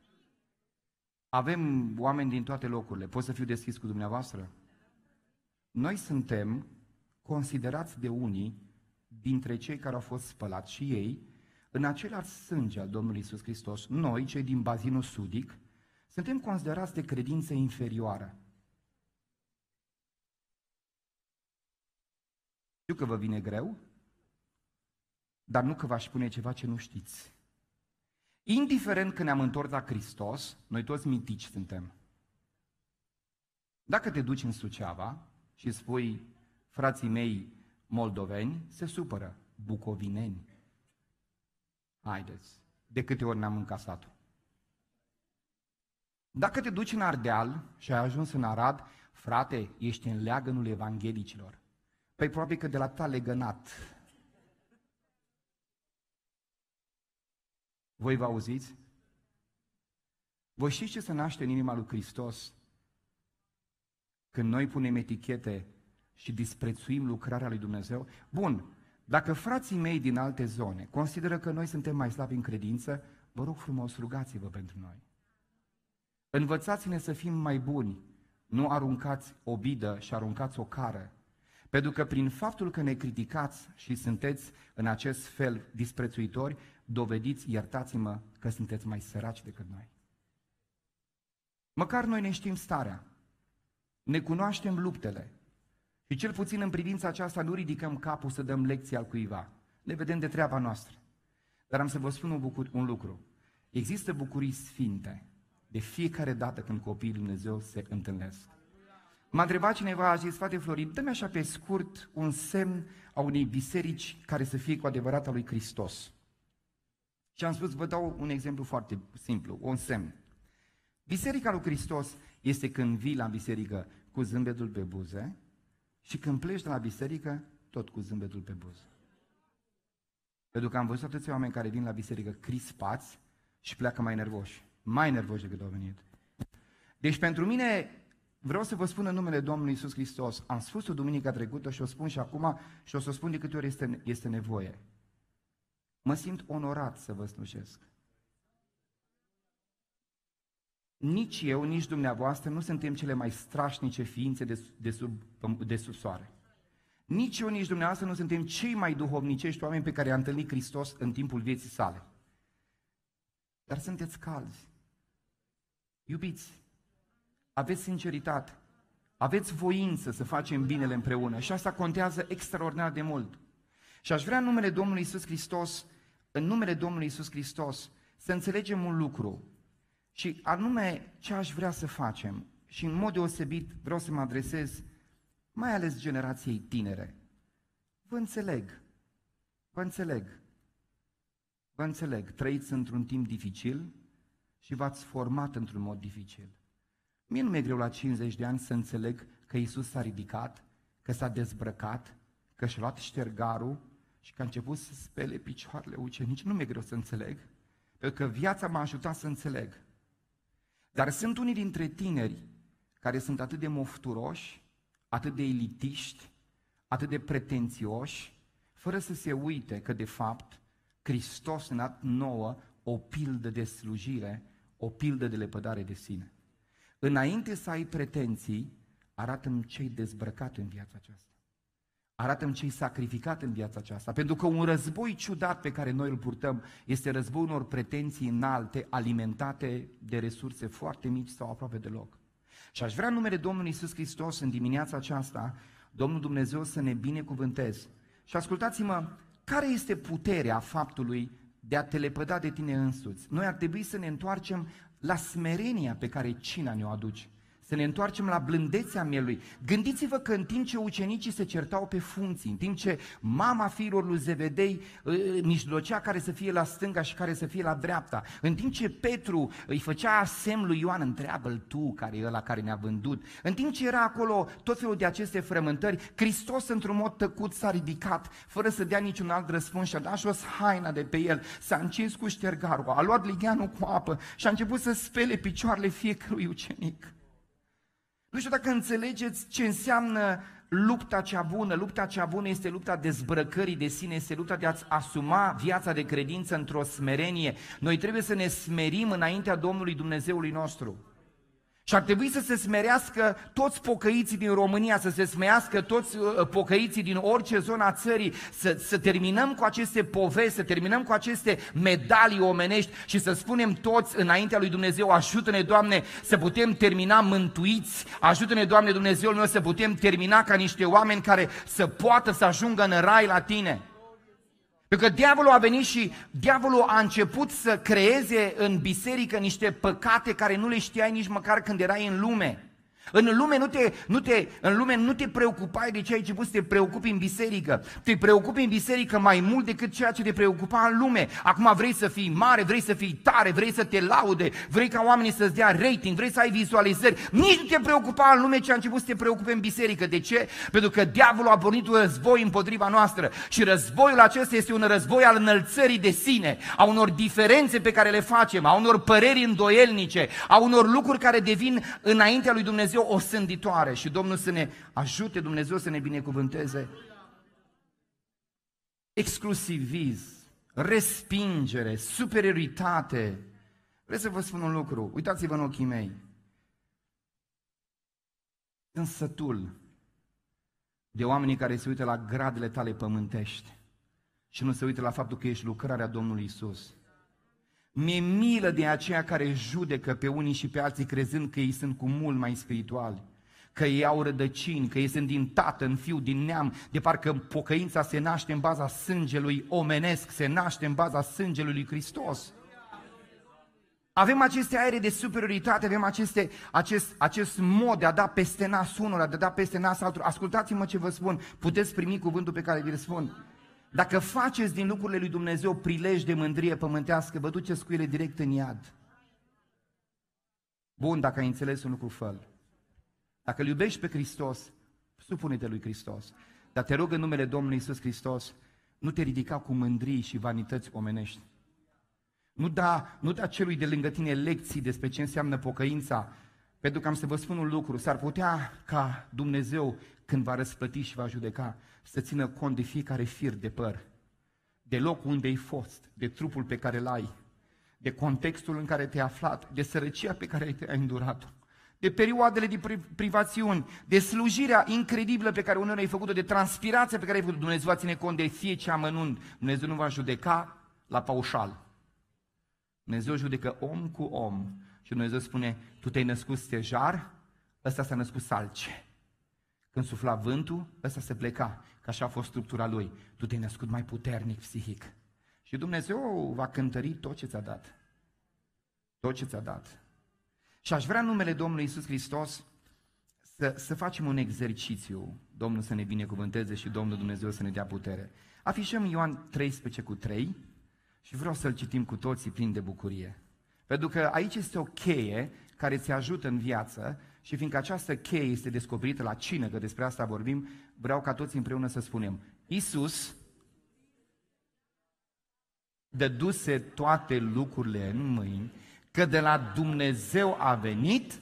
Avem oameni din toate locurile. Pot să fiu deschis cu dumneavoastră? Noi suntem considerați de unii dintre cei care au fost spălați și ei în același sânge al Domnului Iisus Hristos. Noi, cei din bazinul sudic, suntem considerați de credință inferioară. Știu că vă vine greu, dar nu că v-aș spune ceva ce nu știți. Indiferent că ne-am întors la Hristos, noi toți mitici suntem. Dacă te duci în Suceava și spui, frații mei moldoveni, se supără, bucovineni. Haideți, de câte ori ne-am încasat-o. Dacă te duci în Ardeal și ai ajuns în Arad, frate, ești în leagănul evanghelicilor. Păi probabil că de la ta legănat. Voi vă auziți? Voi știți ce se naște în inima lui Hristos? Când noi punem etichete și disprețuim lucrarea lui Dumnezeu? Bun, dacă frații mei din alte zone consideră că noi suntem mai slabi în credință, vă rog frumos, rugați-vă pentru noi. Învățați-ne să fim mai buni, nu aruncați o bidă și aruncați o cară. Pentru că prin faptul că ne criticați și sunteți în acest fel disprețuitori, dovediți, iertați-mă, că sunteți mai săraci decât noi. Măcar noi ne știm starea, ne cunoaștem luptele și cel puțin în privința aceasta nu ridicăm capul să dăm lecții al cuiva. Ne vedem de treaba noastră. Dar am să vă spun un lucru. Există bucurii sfinte de fiecare dată când copiii lui Dumnezeu se întâlnesc. M-a întrebat cineva, a zis, frate Florin, dă-mi așa pe scurt un semn a unei biserici care să fie cu adevărat a lui Hristos. Și am spus, vă dau un exemplu foarte simplu, un semn. Biserica lui Hristos este când vii la biserică cu zâmbetul pe buze și când pleci de la biserică, tot cu zâmbetul pe buze. Pentru că am văzut atâția oameni care vin la biserică crispați și pleacă mai nervoși decât au venit. Deci pentru mine, vreau să vă spun în numele Domnului Iisus Hristos, am spus-o duminica trecută și o spun și acum și o să o spun de câte ori este nevoie. Mă simt onorat să vă slujesc. Nici eu, nici dumneavoastră nu suntem cele mai strașnice ființe de sub soare. Nici eu, nici dumneavoastră nu suntem cei mai duhovnicești oameni pe care i-a întâlnit Hristos în timpul vieții sale. Dar sunteți calzi, iubiți, aveți sinceritate, aveți voință să facem binele împreună și asta contează extraordinar de mult. Și aș vrea în numele Domnului Iisus Hristos, să înțelegem un lucru. Și anume ce aș vrea să facem. Și în mod deosebit vreau să mă adresez mai ales generației tinere. Vă înțeleg, trăiți într-un timp dificil și v-ați format într-un mod dificil. Mie nu mi-e greu la 50 de ani să înțeleg că Iisus s-a ridicat, că s-a dezbrăcat, că și-a luat ștergarul și că a început să spele picioarele ucenici. Nu mi-e greu să înțeleg, pentru că viața m-a ajutat să înțeleg. Dar sunt unii dintre tineri care sunt atât de mofturoși, atât de elitiști, atât de pretențioși, fără să se uite că de fapt Hristos ne-a dat nouă o pildă de slujire, o pildă de lepădare de sine. Înainte să ai pretenții, arată-mi ce-ai dezbrăcat în viața aceasta. Arată-mi ce-ai sacrificat în viața aceasta. Pentru că un război ciudat pe care noi îl purtăm este războiul unor pretenții înalte, alimentate de resurse foarte mici sau aproape deloc. Și aș vrea în numele Domnului Iisus Hristos în dimineața aceasta, Domnul Dumnezeu să ne binecuvânteze. Și ascultați-mă, care este puterea faptului de a te lepăda de tine însuți? Noi ar trebui să ne întoarcem la smerenia pe care cina ne-o aduce. Să ne întoarcem la blândețea mielului. Gândiți-vă că în timp ce ucenicii se certau pe funcții, în timp ce mama fiilor lui Zevedei mijlocea care să fie la stânga și care să fie la dreapta, în timp ce Petru îi făcea semn lui Ioan, întreabă-l tu care e ăla care ne-a vândut, în timp ce era acolo tot felul de aceste frământări, Hristos într-un mod tăcut s-a ridicat, fără să dea niciun alt răspuns și a dat jos haina de pe el, s-a încins cu ștergarul, a luat ligheanul cu apă și a început să spele picioarele fiecărui ucenic. Nu știu dacă înțelegeți ce înseamnă lupta cea bună. Lupta cea bună este lupta dezbrăcării de sine, este lupta de a-ți asuma viața de credință într-o smerenie. Noi trebuie să ne smerim înaintea Domnului Dumnezeului nostru. Și ar trebui să se smerească toți pocăiții din România, să se smerească toți pocăiții din orice zonă a țării, să terminăm cu aceste povesti, să terminăm cu aceste medalii omenești și să spunem toți înaintea lui Dumnezeu, ajută-ne, Doamne, să putem termina mântuiți, ajută-ne, Doamne, Dumnezeul meu, să putem termina ca niște oameni care să poată să ajungă în rai la Tine. Pentru că diavolul a venit și diavolul a început să creeze în biserică niște păcate care nu le știai nici măcar când erai în lume. În lume nu te preocupai de ce ai început să te preocupi în biserică. Te preocupi în biserică mai mult decât ceea ce te preocupa în lume. Acum vrei să fii mare, vrei să fii tare, vrei să te laude, vrei ca oamenii să-ți dea rating, vrei să ai vizualizări. Nici nu te preocupa în lume ce a început să te preocupe în biserică. De ce? Pentru că diavolul a pornit un război împotriva noastră. Și războiul acesta este un război al înălțării de sine, a unor diferențe pe care le facem, a unor păreri îndoielnice, a unor lucruri care devin înaintea lui Dumnezeu o sânditoare. Și Domnul să ne ajute, Dumnezeu să ne binecuvânteze. Exclusivism, respingere, superioritate. Vreau să vă spun un lucru, uitați-vă în ochii mei. Sunt sătul de oamenii care se uită la gradele tale pământești și nu se uită la faptul că ești lucrarea Domnului Iisus. Mi-e milă de aceia care judecă pe unii și pe alții crezând că ei sunt cu mult mai spirituali, că ei au rădăcini, că ei sunt din tată în fiu, din neam, de parcă pocăința se naște în baza sângelui omenesc, se naște în baza sângelui lui Hristos. Avem aceste aere de superioritate, avem acest mod de a da peste nas unora, de a da peste nas altora. Ascultați-mă ce vă spun, puteți primi cuvântul pe care vi-l spun. Dacă faceți din lucrurile lui Dumnezeu prilej de mândrie pământească, vă duceți cu ele direct în iad. Bun, dacă ai înțeles un lucru, fă-l. Dacă îl iubești pe Hristos, supune-te lui Hristos. Dar te rog în numele Domnului Iisus Hristos, nu te ridica cu mândrii și vanități omenești. Nu da celui de lângă tine lecții despre ce înseamnă pocăința, pentru că am să vă spun un lucru, s-ar putea ca Dumnezeu, când va răsplăti și va judeca, să țină cont de fiecare fir de păr, de locul unde ai fost, de trupul pe care l-ai, de contextul în care te-ai aflat, de sărăcia pe care te-ai îndurat-o, de perioadele de privațiuni, de slujirea incredibilă pe care uneori ai făcut-o, de transpirația pe care ai făcut-o. Dumnezeu va ține cont de fiecare amănunt. Dumnezeu nu va judeca la paușal. Dumnezeu judecă om cu om și Dumnezeu spune, tu te-ai născut stejar, ăsta s-a născut salce. Când sufla vântul, ăsta se pleca, că așa a fost structura lui. Tu te-ai născut mai puternic psihic. Și Dumnezeu va cântări tot ce ți-a dat. Tot ce ți-a dat. Și aș vrea în numele Domnului Iisus Hristos să facem un exercițiu. Domnul să ne binecuvânteze și Domnul Dumnezeu să ne dea putere. Afișăm Ioan 13:3 și vreau să-l citim cu toții plin de bucurie. Pentru că aici este o cheie care ți ajută în viață și fiindcă această cheie este descoperită la cină, că despre asta vorbim, vreau ca toți împreună să spunem: Iisus dăduse toate lucrurile în mâini, că de la Dumnezeu a venit,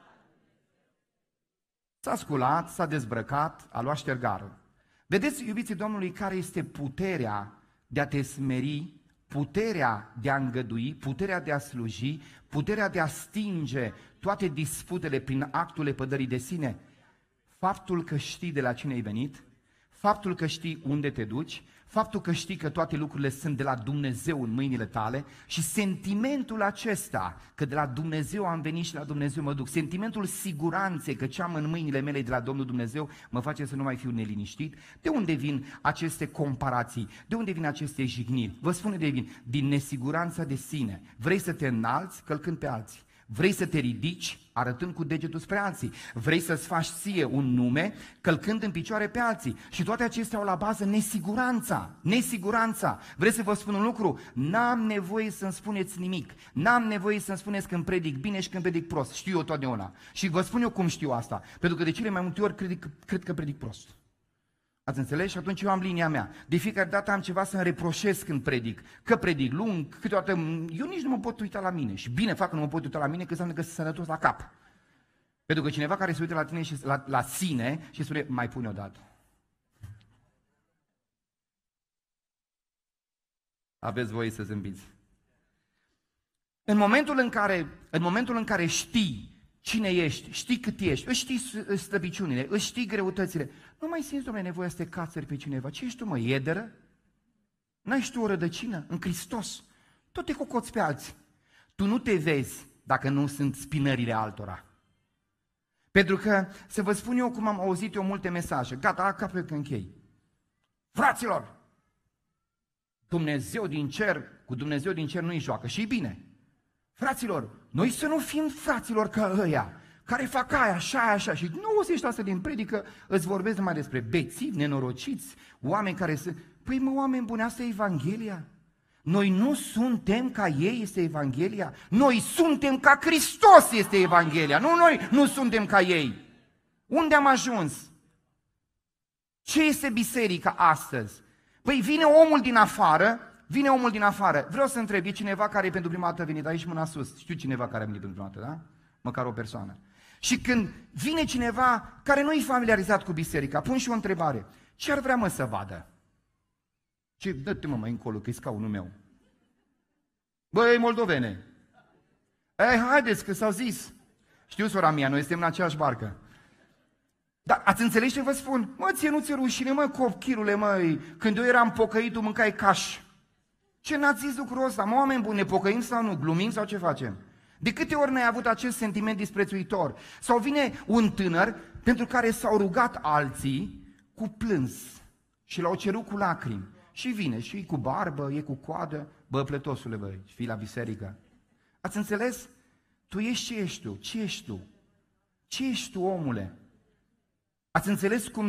s-a sculat, s-a dezbrăcat, a luat ștergarul. Vedeți, iubiții Domnului, care este puterea de a te smeri, puterea de a îngădui, puterea de a sluji, puterea de a stinge toate disputele prin actul lepădării de sine? Faptul că știi de la cine ai venit, faptul că știi unde te duci, faptul că știi că toate lucrurile sunt de la Dumnezeu în mâinile tale și sentimentul acesta că de la Dumnezeu am venit și la Dumnezeu mă duc, sentimentul siguranței că ce am în mâinile mele de la Domnul Dumnezeu mă face să nu mai fiu neliniștit. De unde vin aceste comparații? De unde vin aceste jigniri? Vă spun de vin, din nesiguranța de sine. Vrei să te înalți călcând pe alții. Vrei să te ridici arătând cu degetul spre alții. Vrei să-ți faci ție un nume călcând în picioare pe alții. Și toate acestea au la bază nesiguranța. Nesiguranța. Vreți să vă spun un lucru? N-am nevoie să-mi spuneți nimic. N-am nevoie să-mi spuneți când predic bine și când predic prost. Știu eu totdeauna. Și vă spun eu cum știu asta. Pentru că de cele mai multe ori cred că predic prost. Ați înțeles? Și atunci eu am linia mea. De fiecare dată am ceva să-mi reproșez când predic. Că predic lung, câteodată eu nici nu mă pot uita la mine. Și bine fac că nu mă pot uita la mine, că înseamnă că sunt sănătos la cap. Pentru că cineva care se uită la tine și la sine și spune, mai pune o dată. Aveți voie să zâmbiți. În momentul în care știi cine ești, știi cât ești, își știi slăbiciunile, își știi greutățile, nu mai simți, Doamne, nevoia să te cațări pe cineva. Ce ești tu, mă, iederă? N-ai și tu o rădăcină în Hristos? Tot te cocoți pe alții. Tu nu te vezi dacă nu sunt spinările altora. Pentru că, să vă spun eu cum am auzit eu multe mesaje, gata, capăt că închei. Fraților, Dumnezeu din cer, cu Dumnezeu din cer nu-i joacă și bine. Fraților, noi să nu fim fraților ca ăia, care fac aia, așa, și 90% din predică îți vorbesc numai despre bețivi, nenorociți, oameni care sunt... Păi mă, oameni buni, asta e Evanghelia? Noi nu suntem ca ei, este Evanghelia? Noi suntem ca Hristos, este Evanghelia, nu noi nu suntem ca ei. Unde am ajuns? Ce este biserica astăzi? Păi vine omul din afară, vreau să întreb, e cineva care pentru prima dată a venit aici, mâna sus, știu cineva care a venit pentru prima dată, da? Măcar o persoană. Și când vine cineva care nu e familiarizat cu biserica, pun și o întrebare, ce ar vrea mă să vadă? Ce, dă-te mă mai încolo, că e scaunul meu. Băi, moldovene, haideți că s-au zis, știu, sora mea, noi suntem în aceeași barcă. Dar ați înțeles ce vă spun? Mă, ție nu ți-e rușine, mă, copchilule, măi, când eu eram pocăit, tu mâncai caș. Ce n-ați zis lucrul ăsta? Mă, oameni buni, ne pocăim sau nu? Glumim sau ce facem? De câte ori n-ai avut acest sentiment disprețuitor? Sau vine un tânăr pentru care s-au rugat alții cu plâns și l-au cerut cu lacrimi. Și vine, și e cu barbă, e cu coadă. Bă, plătosule, băi, fii la biserică. Ați înțeles? Tu ești ce ești tu? Ce ești tu? Ce ești tu, omule? Ați înțeles cum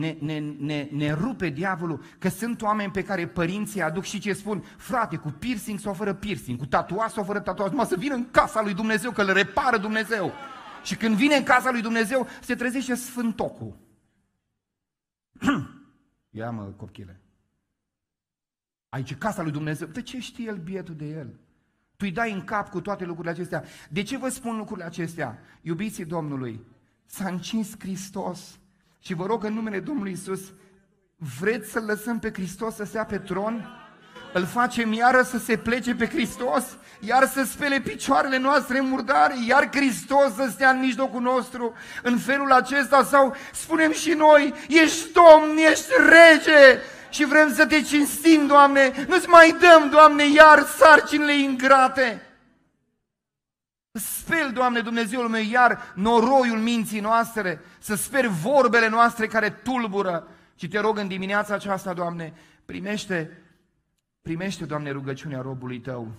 ne rupe diavolul? Că sunt oameni pe care părinții aduc și ce spun? Frate, cu piercing sau fără piercing, cu tatuaj sau fără tatuaj, numai să vină în casa lui Dumnezeu, că îl repară Dumnezeu. Și când vine în casa lui Dumnezeu, se trezește sfântocul. Ia mă, copchile. Aici casa lui Dumnezeu. De ce știe el bietul de el? Tu îi dai în cap cu toate lucrurile acestea. De ce vă spun lucrurile acestea? Iubiții Domnului, s-a încins Hristos. Și vă rog în numele Domnului Iisus, vreți să-L lăsăm pe Hristos să stea pe tron? Îl facem iară să se plece pe Hristos? Iar să spele picioarele noastre murdare? Iar Hristos să stea în mijlocul nostru în felul acesta? Sau spunem și noi, ești Domn, ești Rege și vrem să te cinstim, Doamne, nu-ți mai dăm, Doamne, iar sarcinile ingrate? Speli, Doamne Dumnezeul meu, iar noroiul minții noastre, să speri vorbele noastre care tulbură. Și te rog în dimineața aceasta, Doamne, primește, Doamne, rugăciunea robului Tău.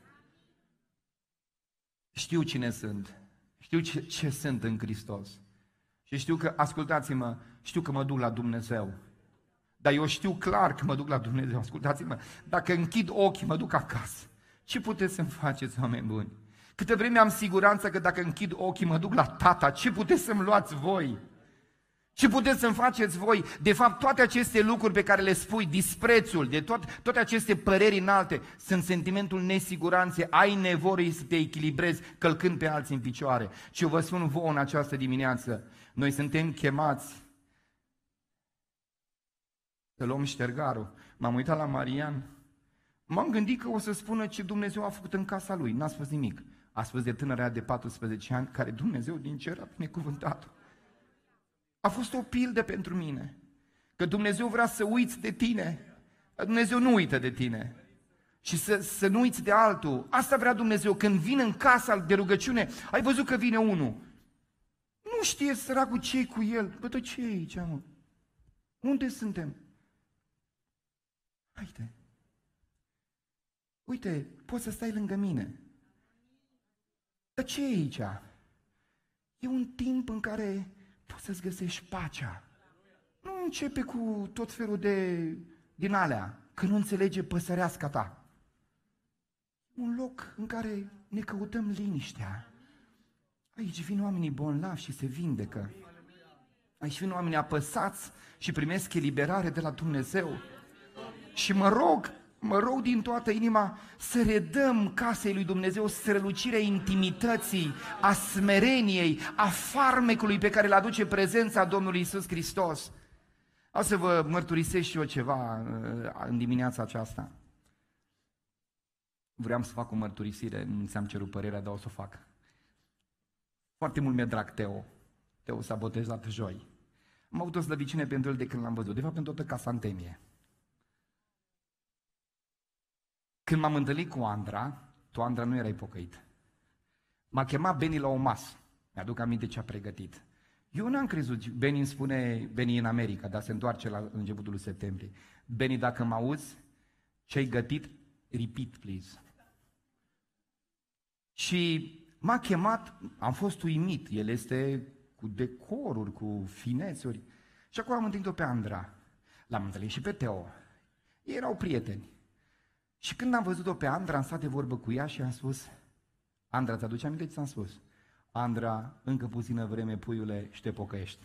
Știu cine sunt, știu ce sunt în Hristos. Și știu că, ascultați-mă, știu că mă duc la Dumnezeu. Dar eu știu clar că mă duc la Dumnezeu, ascultați-mă, dacă închid ochii, mă duc acasă. Ce puteți să-mi faceți, oameni buni? Câte vreme am siguranța că dacă închid ochii, mă duc la Tata, ce puteți să-mi luați voi? Ce puteți să-mi faceți voi? De fapt, toate aceste lucruri pe care le spui, disprețul, de toate aceste păreri înalte, sunt sentimentul nesiguranței, ai nevoie să te echilibrezi călcând pe alții în picioare. Și eu vă spun vouă în această dimineață, noi suntem chemați să luăm ștergarul. M-am uitat la Marian, m-am gândit că o să spună ce Dumnezeu a făcut în casa lui, n-a spus nimic. A spus de tânăra de 14 ani, care Dumnezeu din cer a binecuvântat-o. A fost o pildă pentru mine, că Dumnezeu vrea să uiți de tine, dar Dumnezeu nu uită de tine. Și să nu uiți de altul. Asta vrea Dumnezeu, când vine în casa de rugăciune, ai văzut că vine unul. Nu știe săracul ce-i cu el. Bă, ce e aici, mă? Unde suntem? Haide. Uite, poți să stai lângă mine. Dar ce e aici? E un timp în care poți să-ți găsești pacea. Nu începe cu tot felul din alea, că nu înțelege păsăreasca ta. Un loc în care ne căutăm liniștea. Aici vin oamenii bolnavi și se vindecă. Aici vin oamenii apăsați și primesc eliberare de la Dumnezeu. Și mă rog din toată inima să redăm casei lui Dumnezeu strălucirea intimității, a smereniei, a farmecului pe care îl aduce prezența Domnului Iisus Hristos. O să vă mărturisesc și eu ceva în dimineața aceasta. Vreau să fac o mărturisire, nu ți-am cerut părerea, dar o să o fac. Foarte mult mi-e drag Teo. Teo s-a botezat joi. Am avut o slăbiciune pentru el de când l-am văzut, de fapt pentru toată casa în temie. Când m-am întâlnit cu Andra, tu, Andra, nu erai pocăit. M-a chemat Beni la o masă. Mi-aduc aminte ce a pregătit. Eu n-am crezut. Beni îmi spune, Beni în America, dar se întoarce la începutul lui septembrie. Beni, dacă mă auzi, ce-ai gătit, repeat, please. Și m-a chemat, am fost uimit. El este cu decoruri, cu finețuri. Și acum am întâlnit-o pe Andra. L-am întâlnit și pe Teo. Ei erau prieteni. Și când am văzut-o pe Andra, am stat de vorbă cu ea și am spus, Andra, ți-aduce aminte ce ți-am spus? Andra, încă puțină vreme, puiule, și te pocăiești.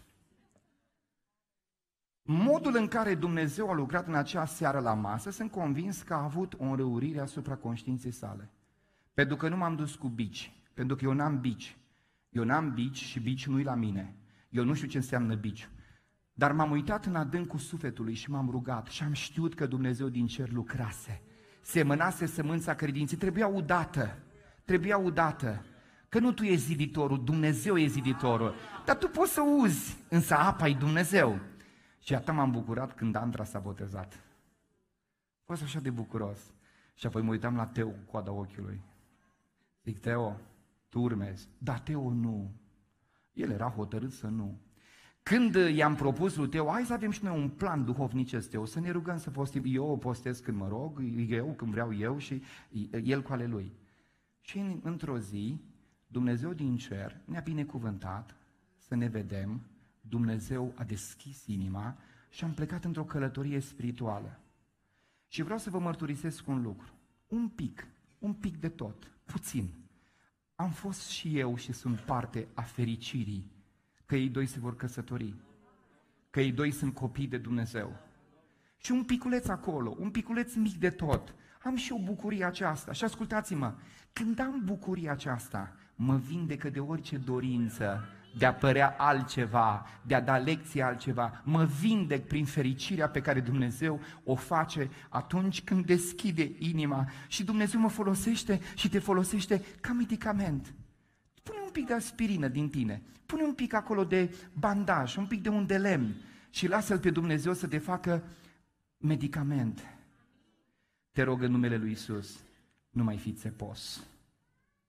Modul în care Dumnezeu a lucrat în acea seară la masă, sunt convins că a avut o înrăurire asupra conștiinței sale. Pentru că nu m-am dus cu bici, pentru că eu n-am bici. Eu n-am bici și bici nu-i la mine. Eu nu știu ce înseamnă bici. Dar m-am uitat în adâncul sufletului și m-am rugat și am știut că Dumnezeu din cer lucrase. Semănase sămânța credinței, trebuia udată, că nu tu ești ziditorul, Dumnezeu e ziditorul, dar tu poți să uzi, însă apa e Dumnezeu. Și atât m-am bucurat când Andra s-a botezat. A fost așa de bucuros. Și apoi mă uitam la Teo cu coada ochiului. Zic, Teo, tu urmezi. Dar Teo nu. El era hotărât să nu. Când i-am propus lui Teo, hai să avem și noi un plan duhovnicesc, Teo, să ne rugăm să postim. Eu o postez când mă rog, eu când vreau eu și el cu ale lui. Și într-o zi, Dumnezeu din cer ne-a binecuvântat să ne vedem, Dumnezeu a deschis inima și am plecat într-o călătorie spirituală. Și vreau să vă mărturisesc un lucru, un pic de tot, puțin. Am fost și eu și sunt parte a fericirii că ei doi se vor căsători, că ei doi sunt copii de Dumnezeu. Și un piculeț acolo, un piculeț mic de tot, am și o bucurie aceasta. Și ascultați-mă, când am bucuria aceasta, mă vindecă de orice dorință de a părea altceva, de a da lecție altceva. Mă vindec prin fericirea pe care Dumnezeu o face atunci când deschide inima și Dumnezeu mă folosește și te folosește ca medicament. Pune un pic de aspirină din tine, pune un pic acolo de bandaj, un pic de un de lemn și lasă-L pe Dumnezeu să te facă medicament. Te rog în numele lui Iisus, nu mai fi țepos.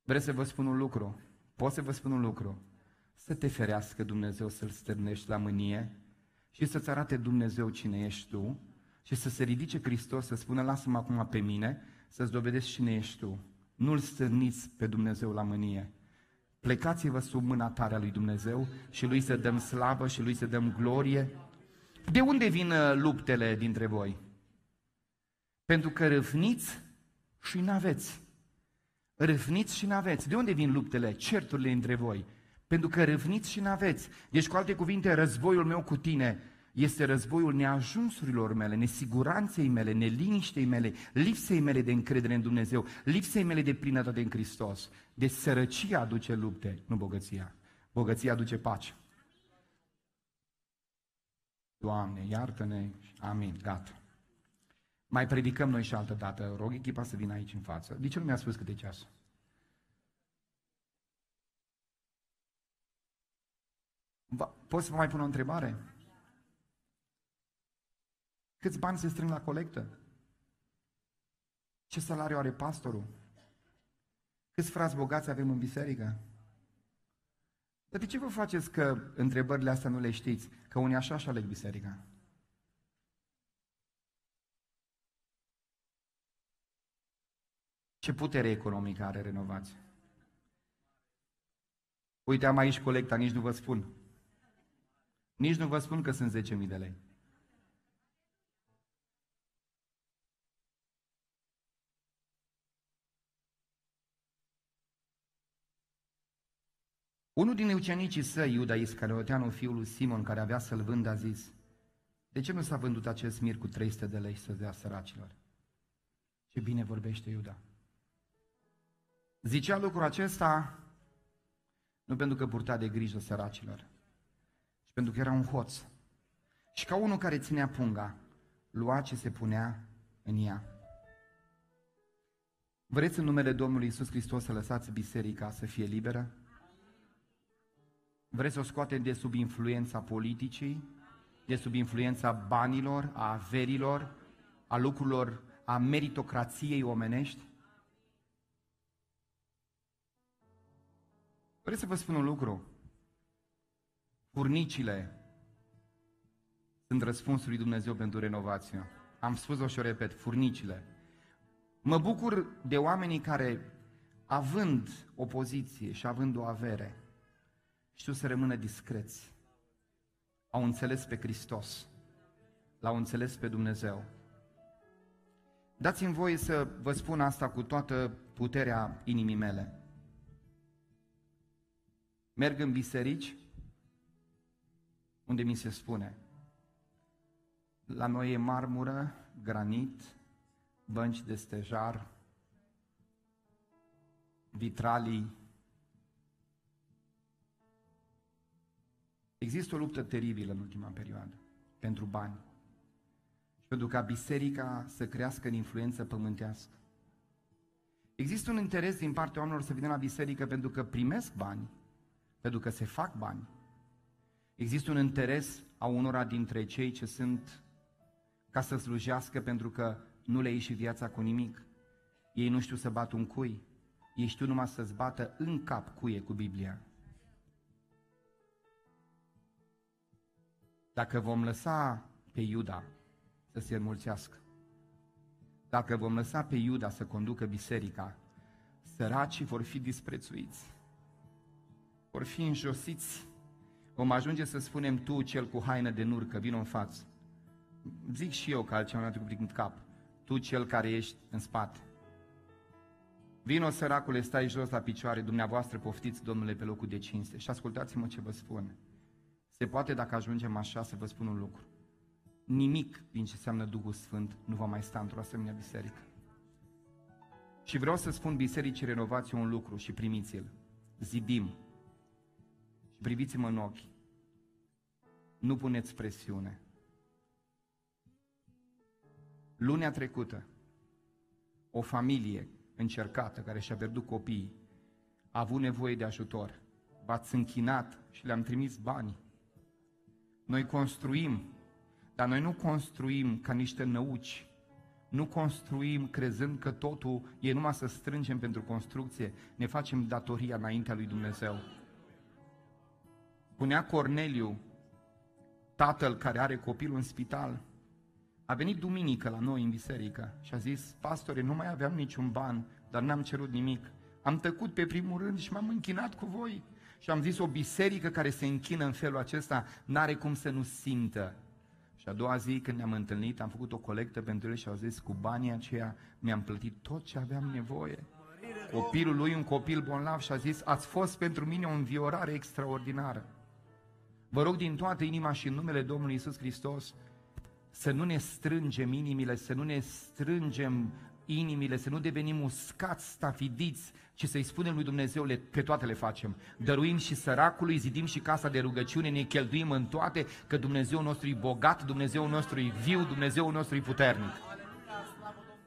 Vreți să vă spun un lucru? Pot să vă spun un lucru? Să te ferească Dumnezeu să-L stârnești la mânie și să-ți arate Dumnezeu cine ești tu și să se ridice Hristos să spună, lasă-mă acum pe mine să-ți dovedesc cine ești tu. Nu-L stârniți pe Dumnezeu la mânie. Plecați-vă sub mâna tare a lui Dumnezeu și Lui să dăm slavă și Lui să dăm glorie. De unde vin luptele dintre voi? Pentru că râvniți și n-aveți. Râvniți și n-aveți. De unde vin luptele, certurile dintre voi? Pentru că râvniți și n-aveți. Deci, cu alte cuvinte, războiul meu cu tine este războiul neajunsurilor mele, nesiguranței mele, neliniștei mele, lipsei mele de încredere în Dumnezeu, lipsei mele de plinătate în Hristos. Deci sărăcia aduce lupte, nu bogăția. Bogăția aduce pace. Doamne, iartă-ne. Amin, gata. Mai predicăm noi și altă dată. Rog echipa să vină aici în față. De ce nu mi-a spus câte ceas? Pot să vă mai pun o întrebare? Câți bani se strâng la colectă? Ce salariu are pastorul? Câți frați bogați avem în biserică? Dar de ce vă faceți că întrebările astea nu le știți? Că unii așa și aleg biserica. Ce putere economică are Renovație? Uite, am aici colecta, nici nu vă spun. Nici nu vă spun că sunt 10.000 de lei. Unul din ucenicii săi, Iuda Iscarioteanu, fiul lui Simon, care avea să-l vândă, a zis: de ce nu s-a vândut acest mir cu 300 de lei să-ți dea săracilor? Ce bine vorbește Iuda. Zicea lucrul acesta nu pentru că purta de grijă săracilor, ci pentru că era un hoț. Și ca unul care ținea punga, lua ce se punea în ea. Vreți în numele Domnului Iisus Hristos să lăsați biserica să fie liberă? Vreți să o scoatem de sub influența politicii, de sub influența banilor, a averilor, a lucrurilor, a meritocrației omenești? Vreți să vă spun un lucru? Furnicile sunt răspunsul lui Dumnezeu pentru renovație. Am spus-o și o repet, furnicile. Mă bucur de oamenii care, având o poziție și având o avere, știu să rămână discreți. Au înțeles pe Hristos, l-au înțeles pe Dumnezeu. Dați-mi voie să vă spun asta cu toată puterea inimii mele. Merg în biserici unde mi se spune: la noi e marmură, granit, bănci de stejar, vitralii. Există o luptă teribilă în ultima perioadă pentru bani și pentru ca biserica să crească în influență pământească. Există un interes din partea oamenilor să vină la biserică pentru că primesc bani, pentru că se fac bani. Există un interes a unora dintre cei ce sunt ca să slujească pentru că nu le ieși viața cu nimic. Ei nu știu să bată un cui, ei știu numai să-ți bată în cap cuie cu Biblia. Dacă vom lăsa pe Iuda să se înmulțească, dacă vom lăsa pe Iuda să conducă biserica, săracii vor fi disprețuiți, vor fi înjosiți, vom ajunge să spunem: tu, cel cu haină de nurcă, vino în față. Zic și eu că altceva mi-a trecut prin cap. Tu, cel care ești în spate. Vino, săracule, stai jos la picioare, dumneavoastră poftiți, Domnule, pe locul de cinste. Și ascultați-mă ce vă spun. Se poate, dacă ajungem așa, să vă spun un lucru. Nimic din ce înseamnă Duhul Sfânt nu va mai sta într-o asemenea biserică. Și vreau să spun bisericii Renovație un lucru și primiți-l. Zibim. Și priviți-mă în ochi. Nu puneți presiune. Lunea trecută, o familie încercată, care și-a pierdut copiii, a avut nevoie de ajutor. V-ați închinat și le-am trimis bani. Noi construim, dar noi nu construim ca niște năuci. Nu construim crezând că totul e numai să strângem pentru construcție, ne facem datoria înaintea lui Dumnezeu. Punea Corneliu, tatăl care are copilul în spital, a venit duminică la noi în biserică și a zis: pastore, nu mai aveam niciun ban, dar n-am cerut nimic. Am tăcut pe primul rând și m-am închinat cu voi. Și am zis, o biserică care se închină în felul acesta n-are cum să nu simtă. Și a doua zi când ne-am întâlnit, am făcut o colectă pentru el și au zis, cu banii aceia mi-am plătit tot ce aveam nevoie. Copilul lui, un copil bolnav, și a zis, ați fost pentru mine o înviorare extraordinară. Vă rog din toată inima și în numele Domnului Iisus Hristos să nu ne strângem inimile, să nu ne strângem inimile, să nu devenim uscați, stafidiți, ci să-i spunem lui Dumnezeu, pe toate le facem. Dăruim și săracului, zidim și casa de rugăciune, ne cheltuim în toate, că Dumnezeu nostru e bogat, Dumnezeu nostru e viu, Dumnezeu nostru e puternic.